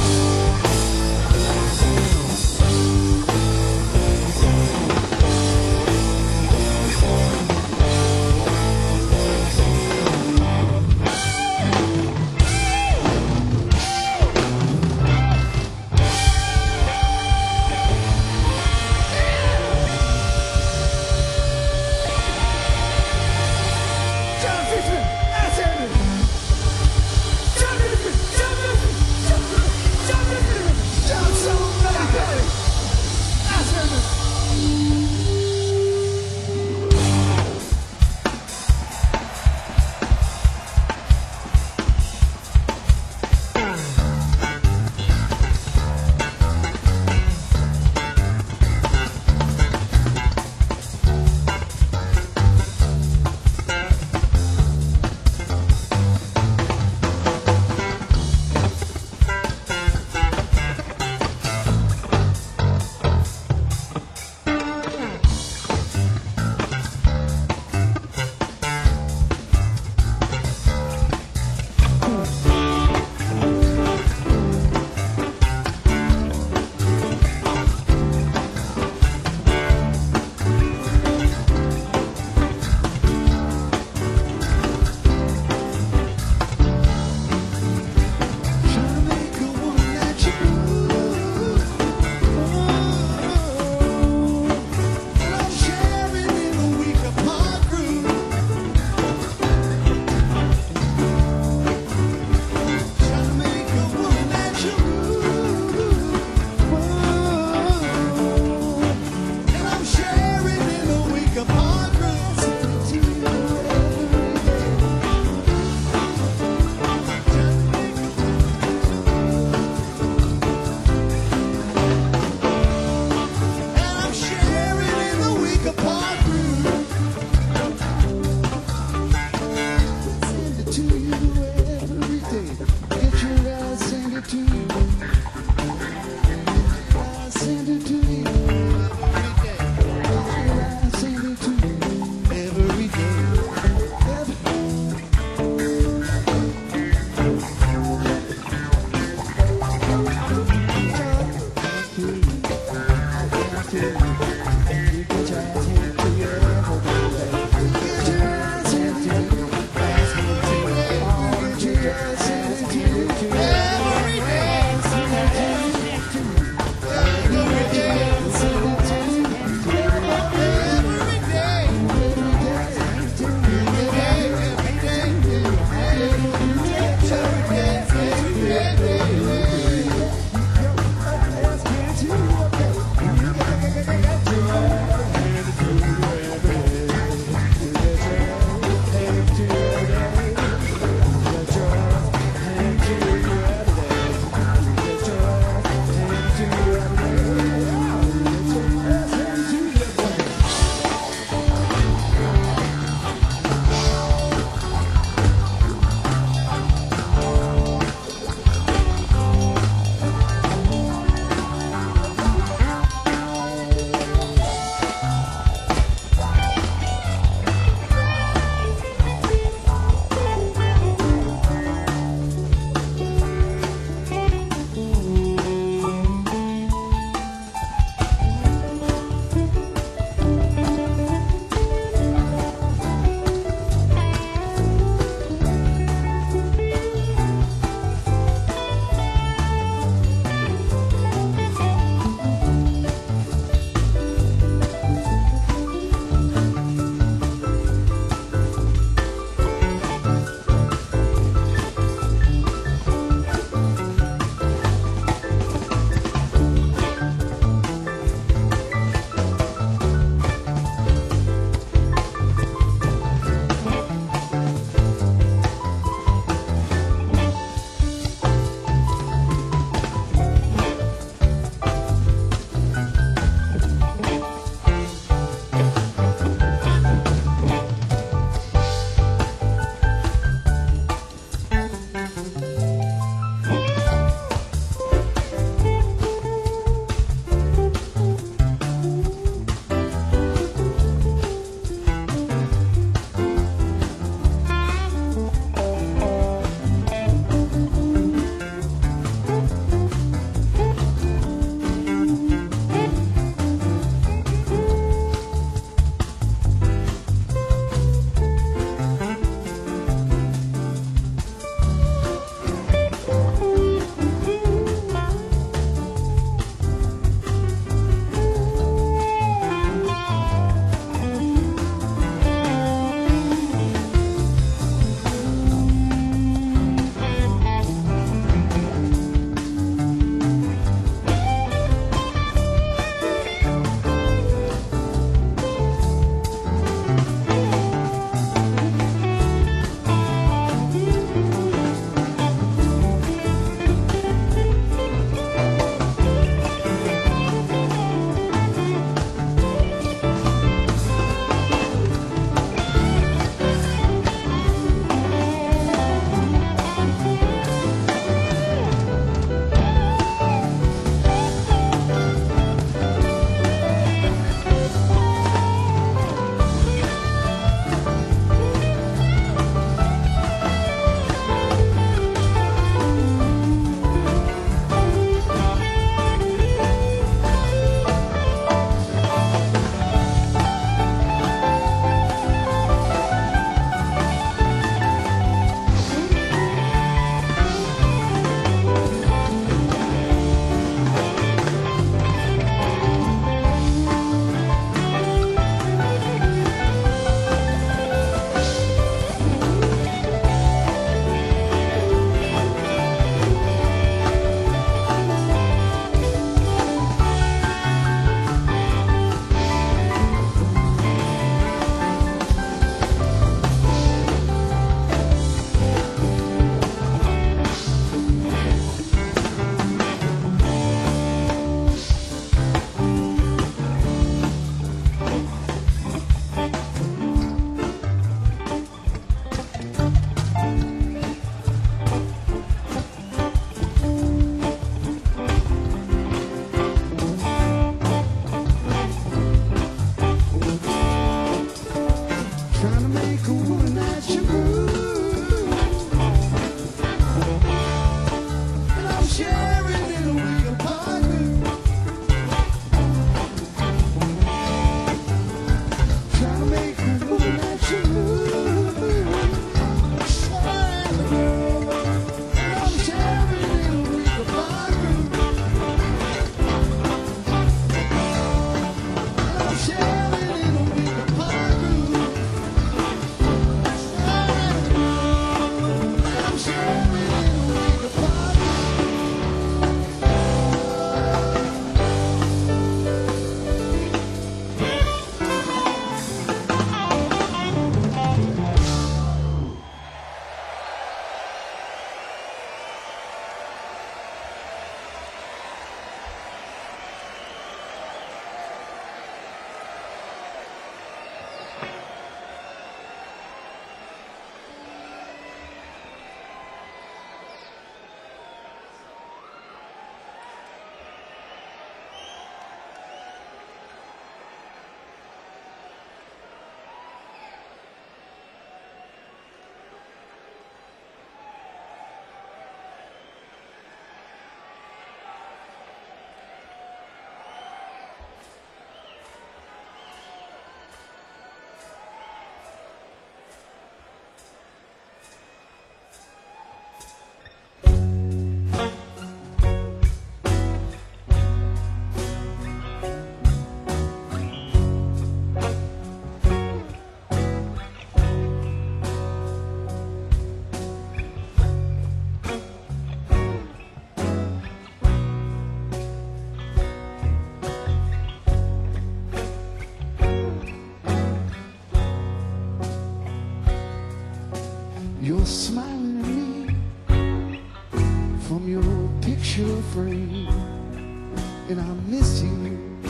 frame, and I miss you.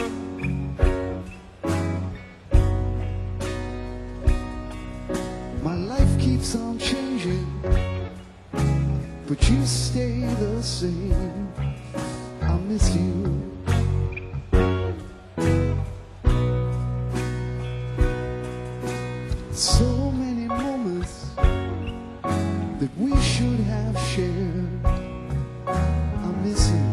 My life keeps on changing, but you stay the same. I miss you. So many moments that we should have shared. I miss you.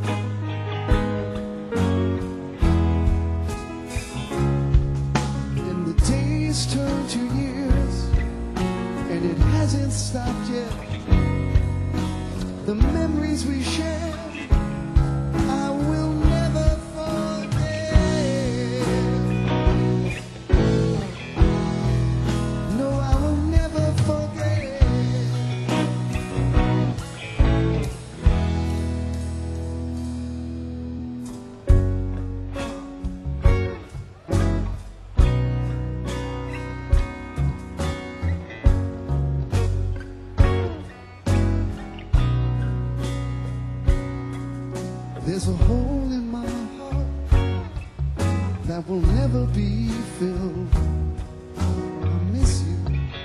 And the days turn to years, and it hasn't stopped yet. The memories we shared, I will never forget. No, I will never forget. There's a hole in my heart that will never be filled. I miss you.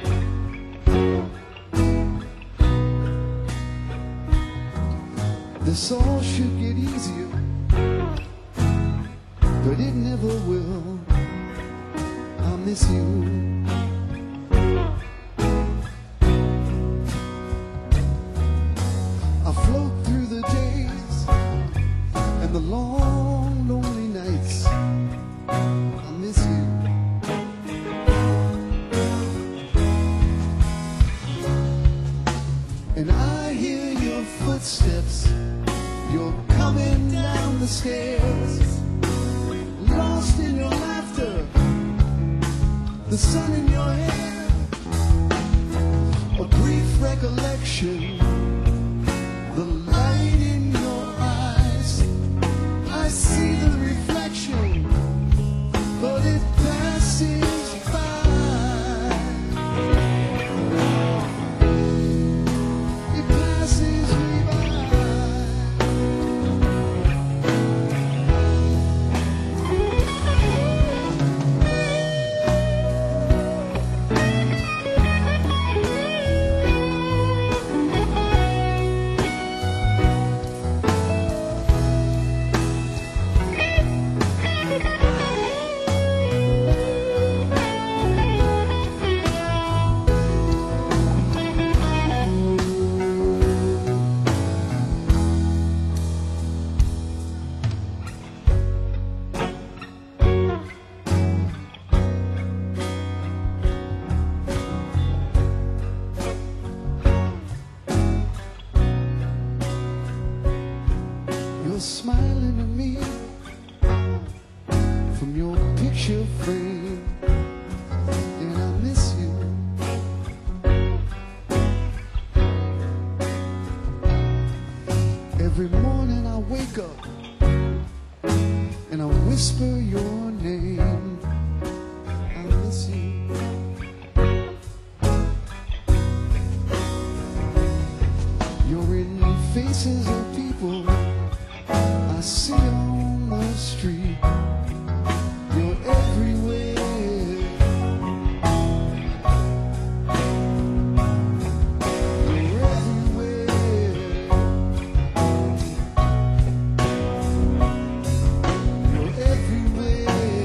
This all should get easier, but it never will. I miss you. I float through the days and the long, lonely nights. I miss you. And I hear your footsteps. You're coming down the stairs, lost in your laughter, the sun in your hair, a brief recollection, the light in your eyes. I see the reflection, but it passes by. It passes me by. You're smiling at me from your picture frame, and I miss you. Every morning I wake up and I whisper your name. I miss you. You're in faces of people I see on the street. You're everywhere. You're everywhere. You're everywhere.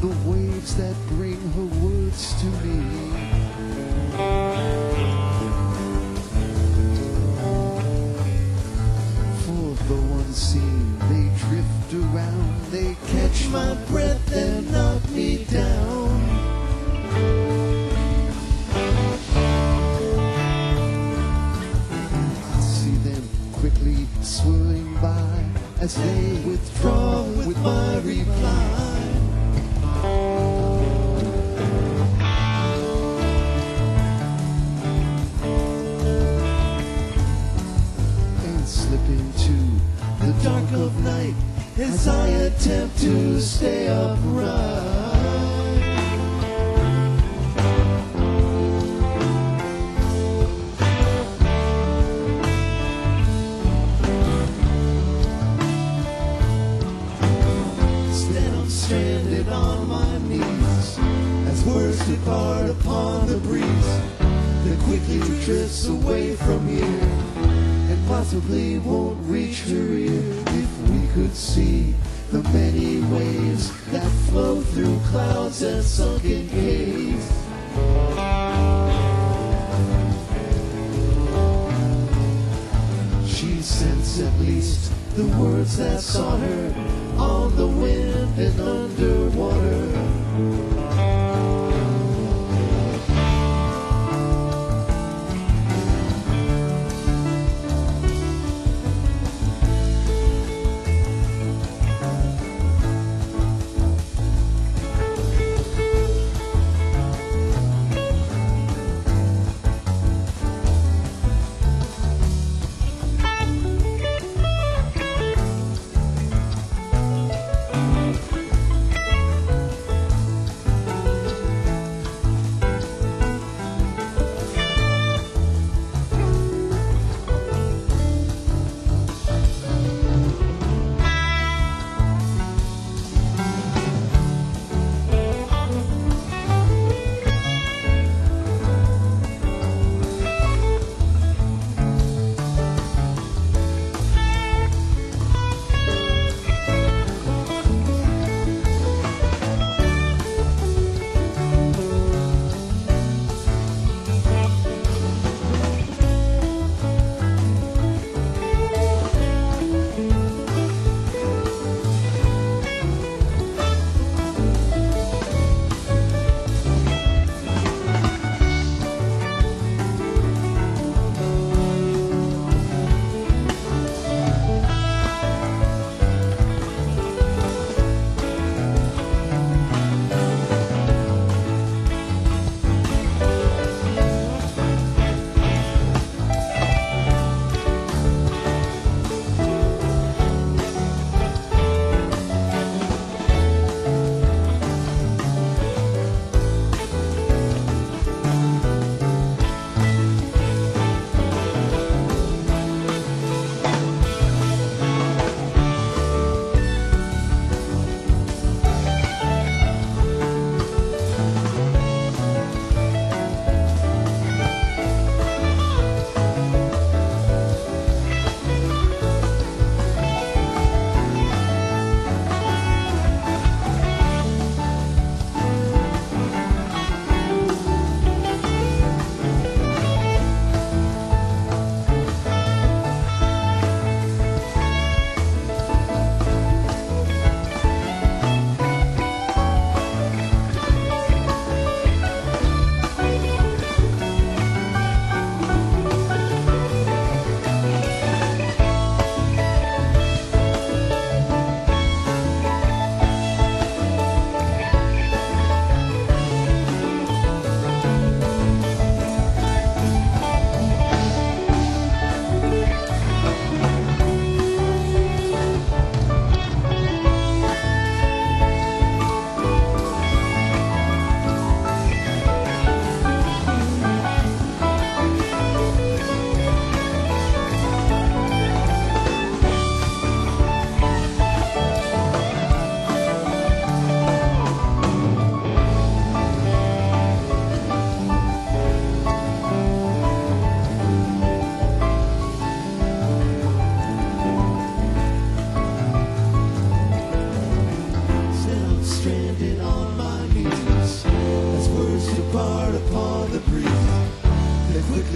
the waves that bring her words to me. For the unseen, they drift around, they catch my breath and knock me down. I see them quickly swirling by as they withdraw with my reply. And slip into the dark of night as I attempt to stay upright. Stranded on my knees as words depart upon the breeze that quickly drifts away from here and possibly won't reach her ear. If we could see the many waves that flow through clouds and sunken caves, she sensed at least the words that sought her on the wind and underwater.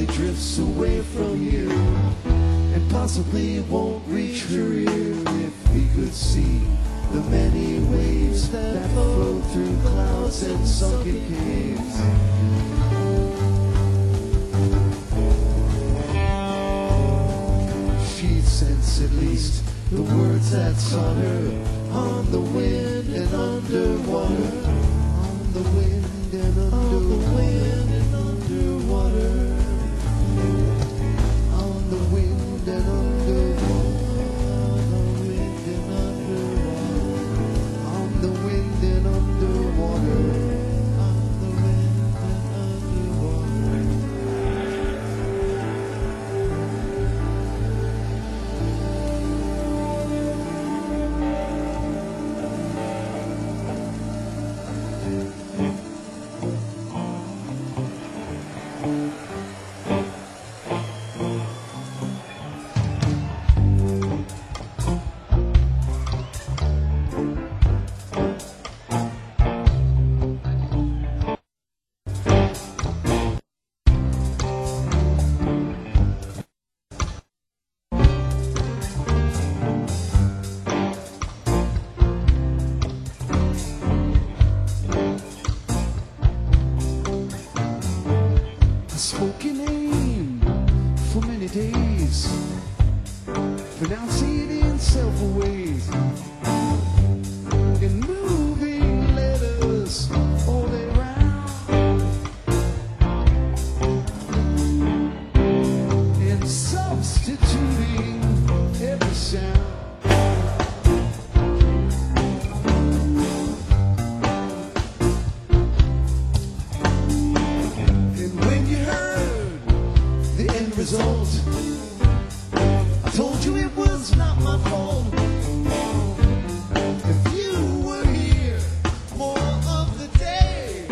slowly drifts away from you, and possibly won't reach her ear. If he could see the many waves that flow through clouds and sunken caves. She'd sense at least the words that's on her, on the wind and underwater, on the wind and under on the wind and underwater, on the wind and underwater, on the wind and underwater, on the wind and underwater, on the wind and underwater. I spoke your name for many days, pronouncing it in several ways, in moving letters all around, and substituting every sound. Result. I told you it was not my fault. If you were here more of the day,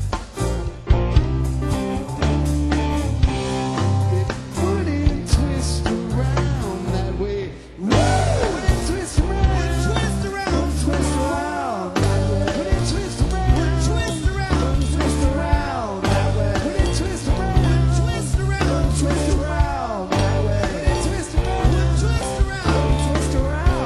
it wouldn't twist around that way. Wouldn't twist around, twist around, twist around that way. Wouldn't twist around, twist around, twist around that way. Wouldn't twist around, twist around, twist around.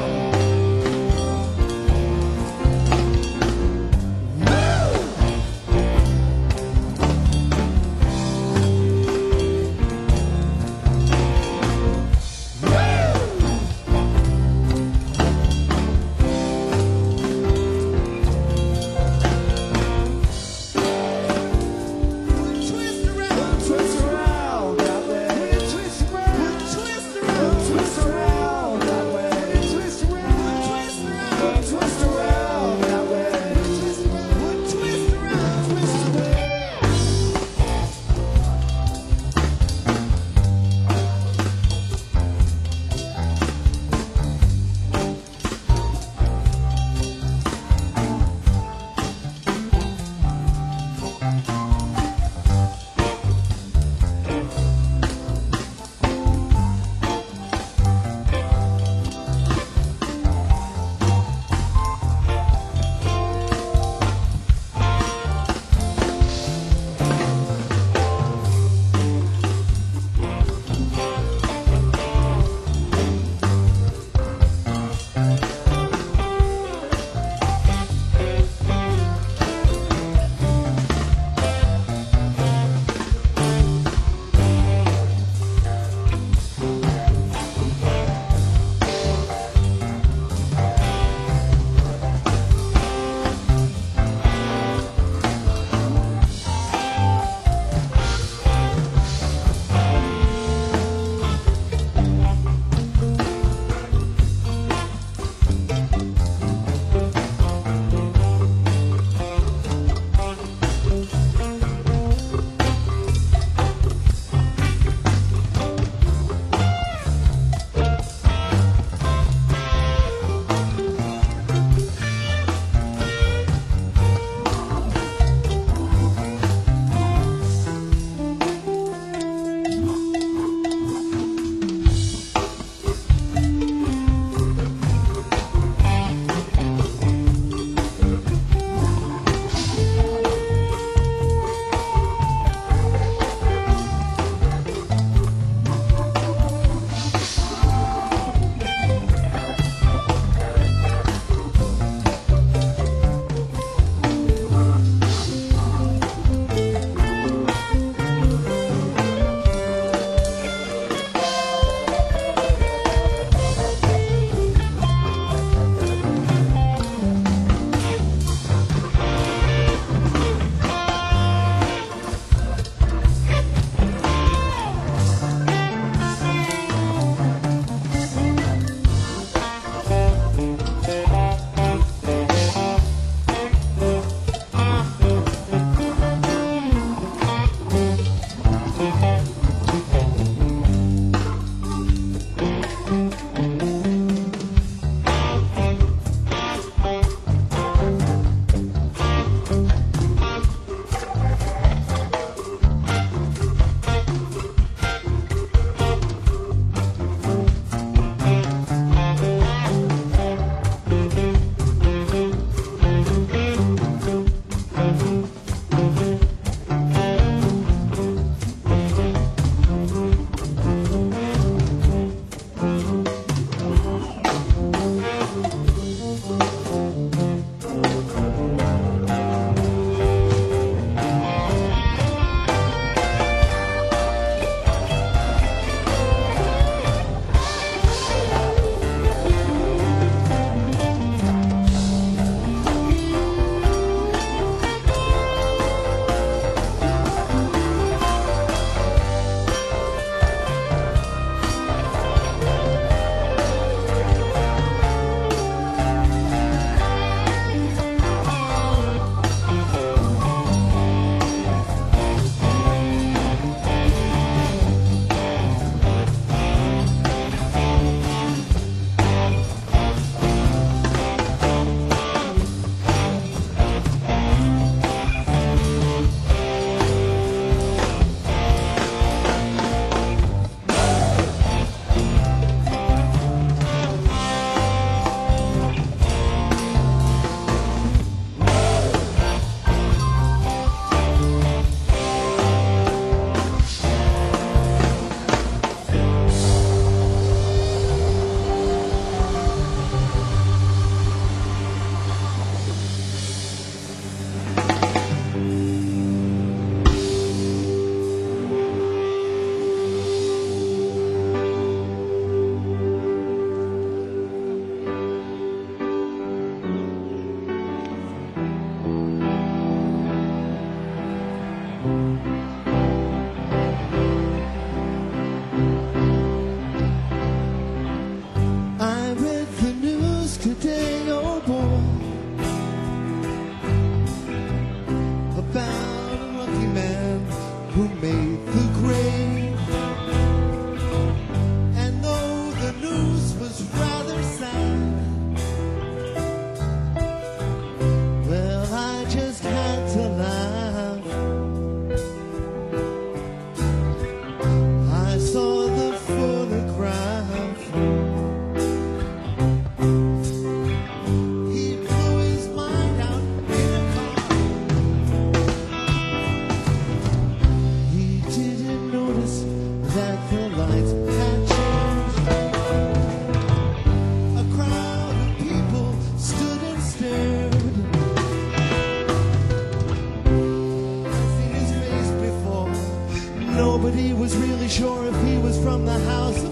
from the House of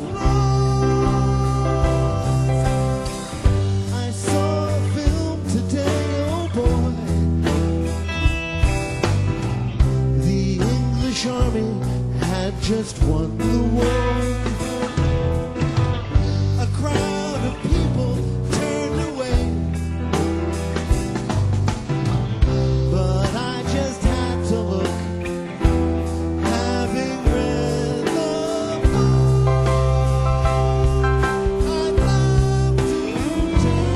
Lords. I saw a film today, oh boy. The English army had just won the war. A crowd of people turned away, but I just had to look. Having read the book, I'd love to tell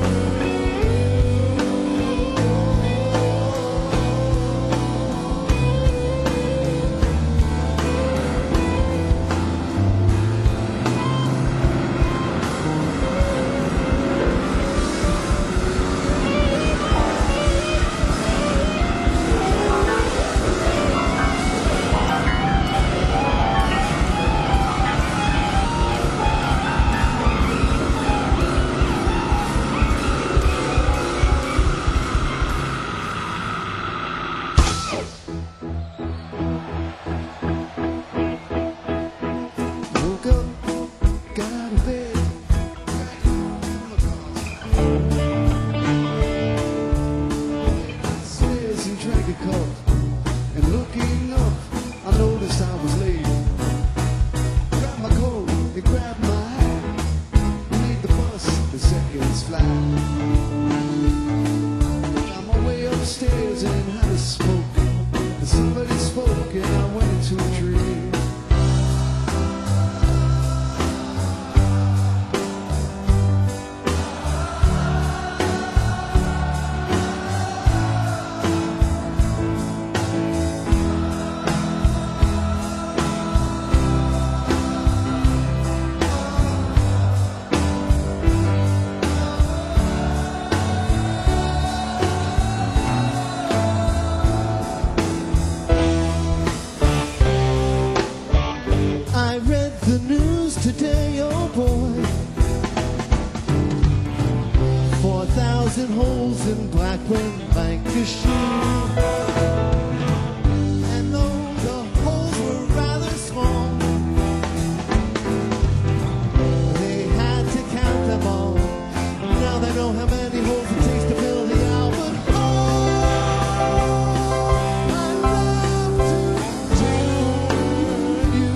Woke up, got out of bed, stairs and drank a cup, and looking up, I noticed I was late. Grabbed my coat and grabbed my hat, made the bus the seconds flat. Got my way upstairs and had a smoke, and somebody spoke and I went into a dream. I read the news today, oh boy. Four thousand holes in Blackburn Lancashire. And though the holes were rather small, they had to count them all. Now they know how many holes it takes to build the Albert Hall. I'd love to tell you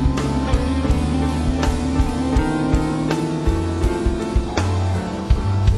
all.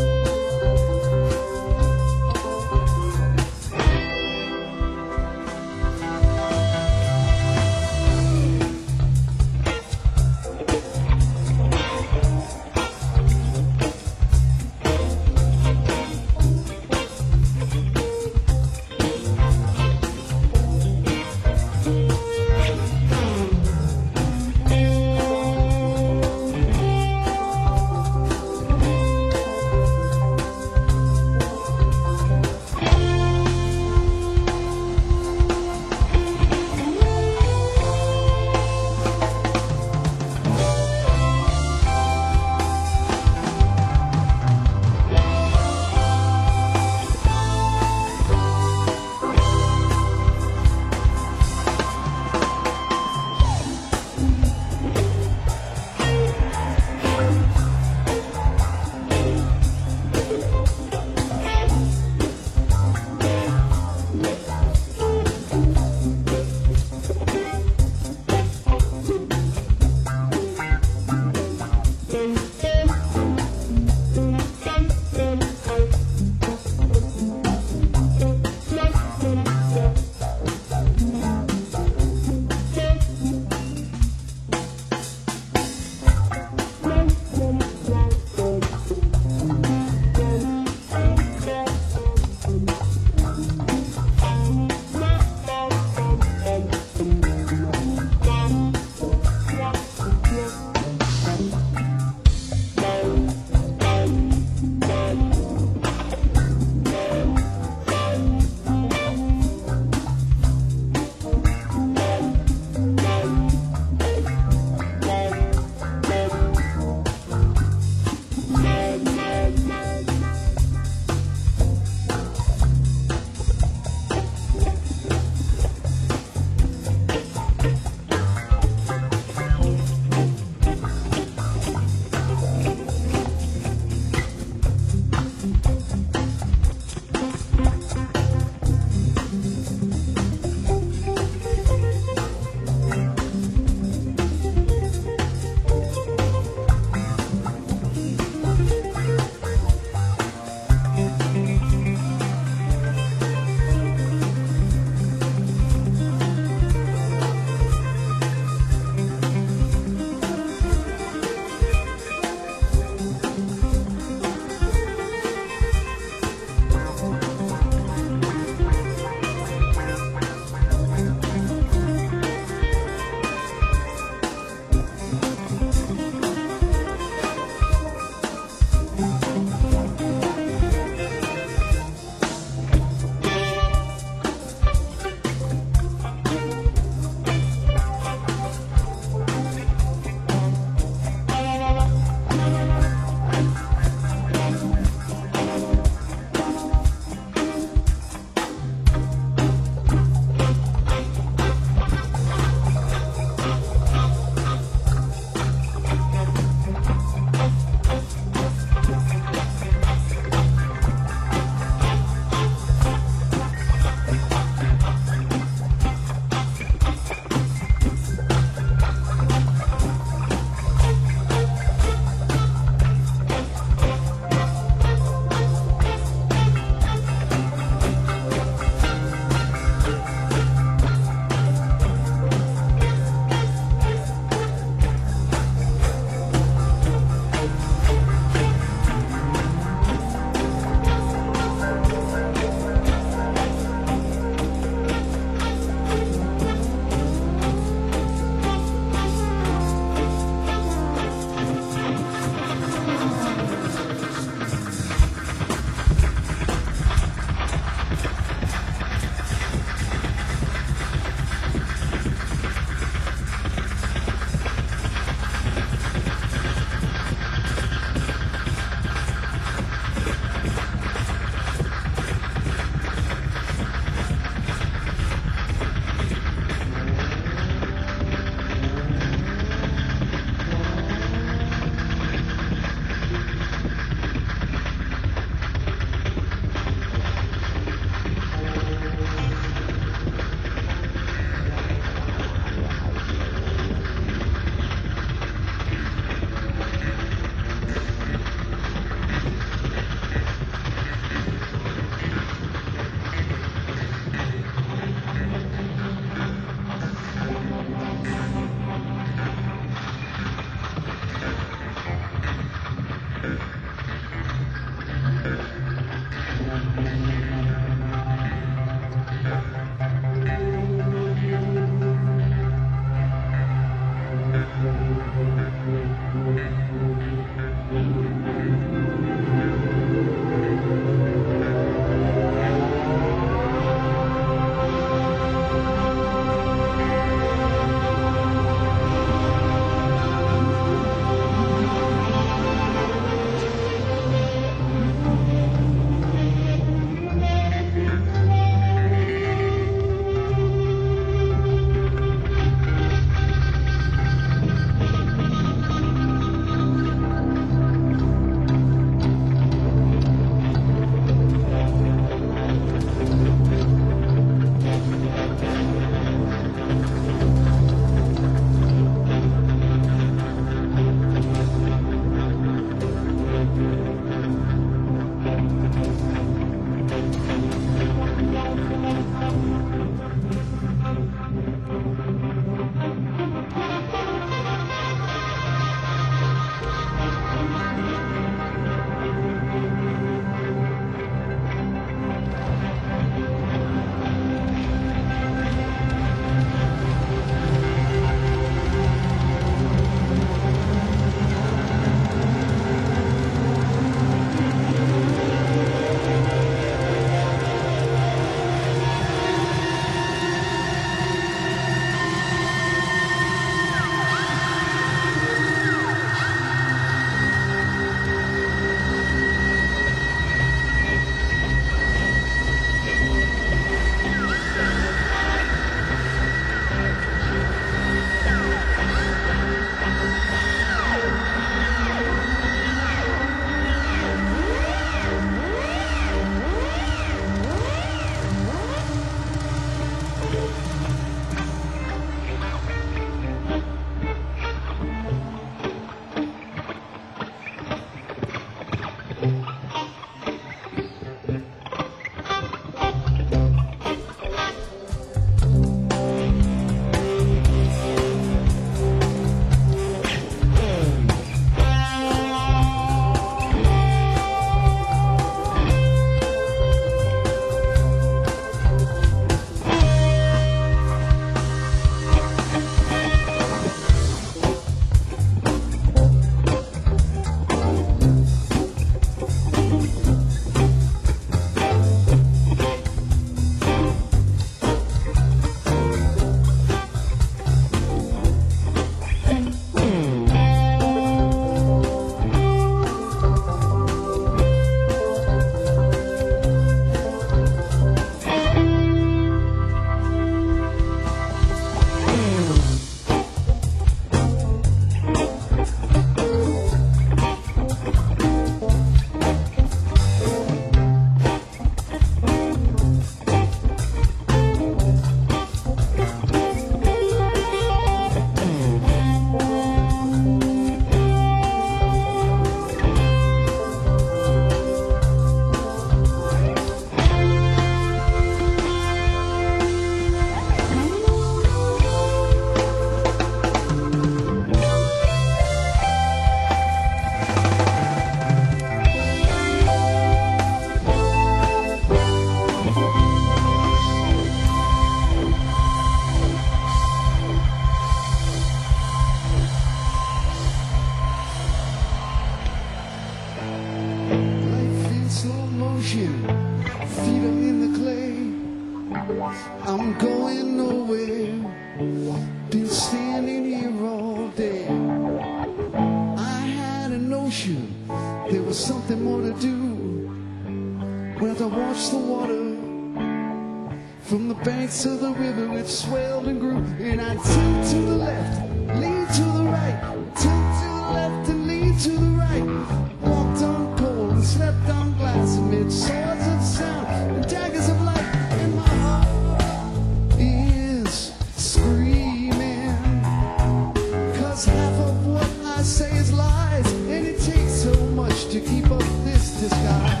ocean, feet are in the clay. I'm going nowhere, been standing here all day. I had a notion there was something more to do. When I watched the water from the banks of the river, it swelled and grew, and I tilt to the left, lean to the right, tilt to the left and lean to the right. Walked on coal and slept on glass amid swords of sound and daggers of light. And my heart is screaming, 'cause half of what I say is lies, and it takes so much to keep up this disguise.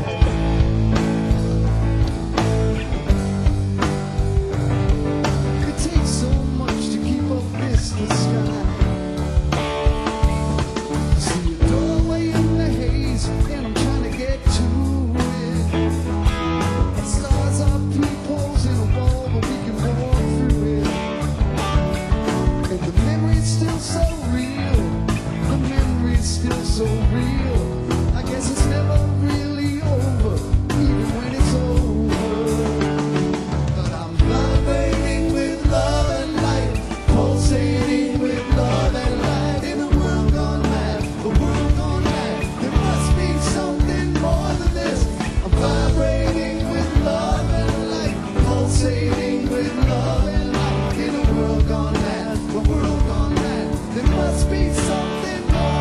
So real, I guess it's never really over, even when it's over. But I'm vibrating with love and light, pulsating with love and light. In a world gone mad, a world gone mad, there must be something more than this. I'm vibrating with love and light, pulsating with love and light. In a world gone mad, a world gone mad, there must be something more.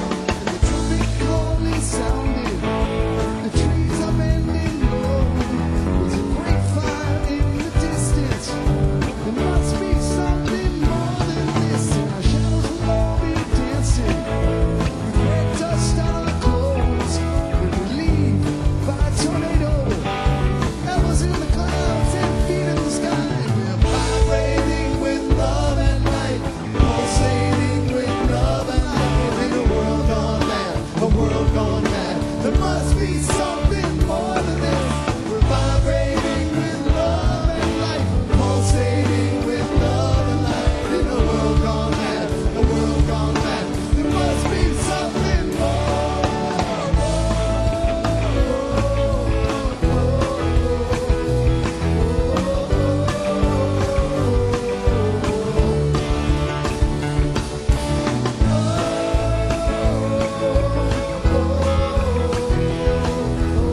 Sounding, the trees are bending low. There's a great fire in the distance. There must be something more than this. And our shadows will all be dancing with red dust on our clothes. When we leave by a tornado, elbows in the clouds and feet in the sky. We're vibrating with love and light, pulsating with love and light. In a world gone mad, a world gone mad, there must be something more than this. We're vibrating with love and light, pulsating with love and light. In a world gone mad, a world gone mad, there must be something more. Oh,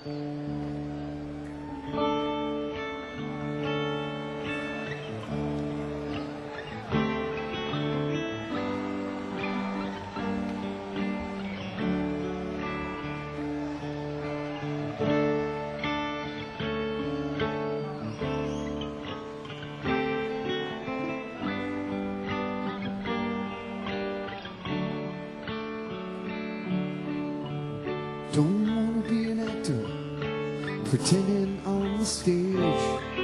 Don't wanna be an actor pretending on the stage.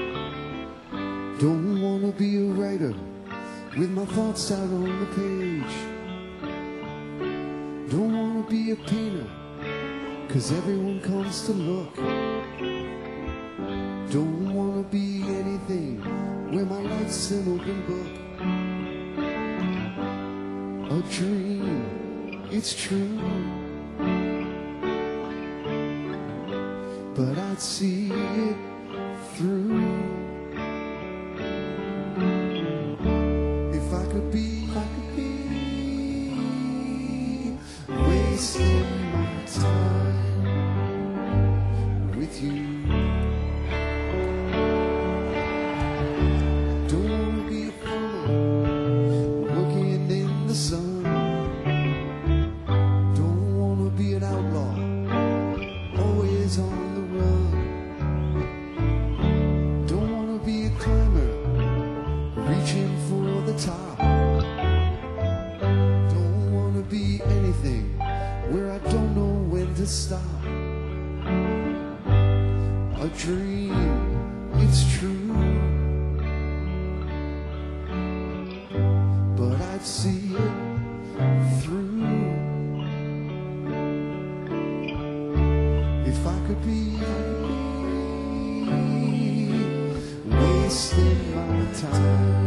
Don't wanna be a writer with my thoughts out on the page. Don't wanna be a painter, cause everyone comes to look. Don't wanna be anything where my life's an open book. A dream, it's true, but I'd see it through if I could be, I could be wasting my time with you. Don't wanna be a fool working in the sun. Don't wanna be an outlaw always on the run. Don't wanna be a climber reaching for the top. Don't wanna be anything where I don't know when to stop. A dream, it's true, but I'd see it through if I could be wasting my time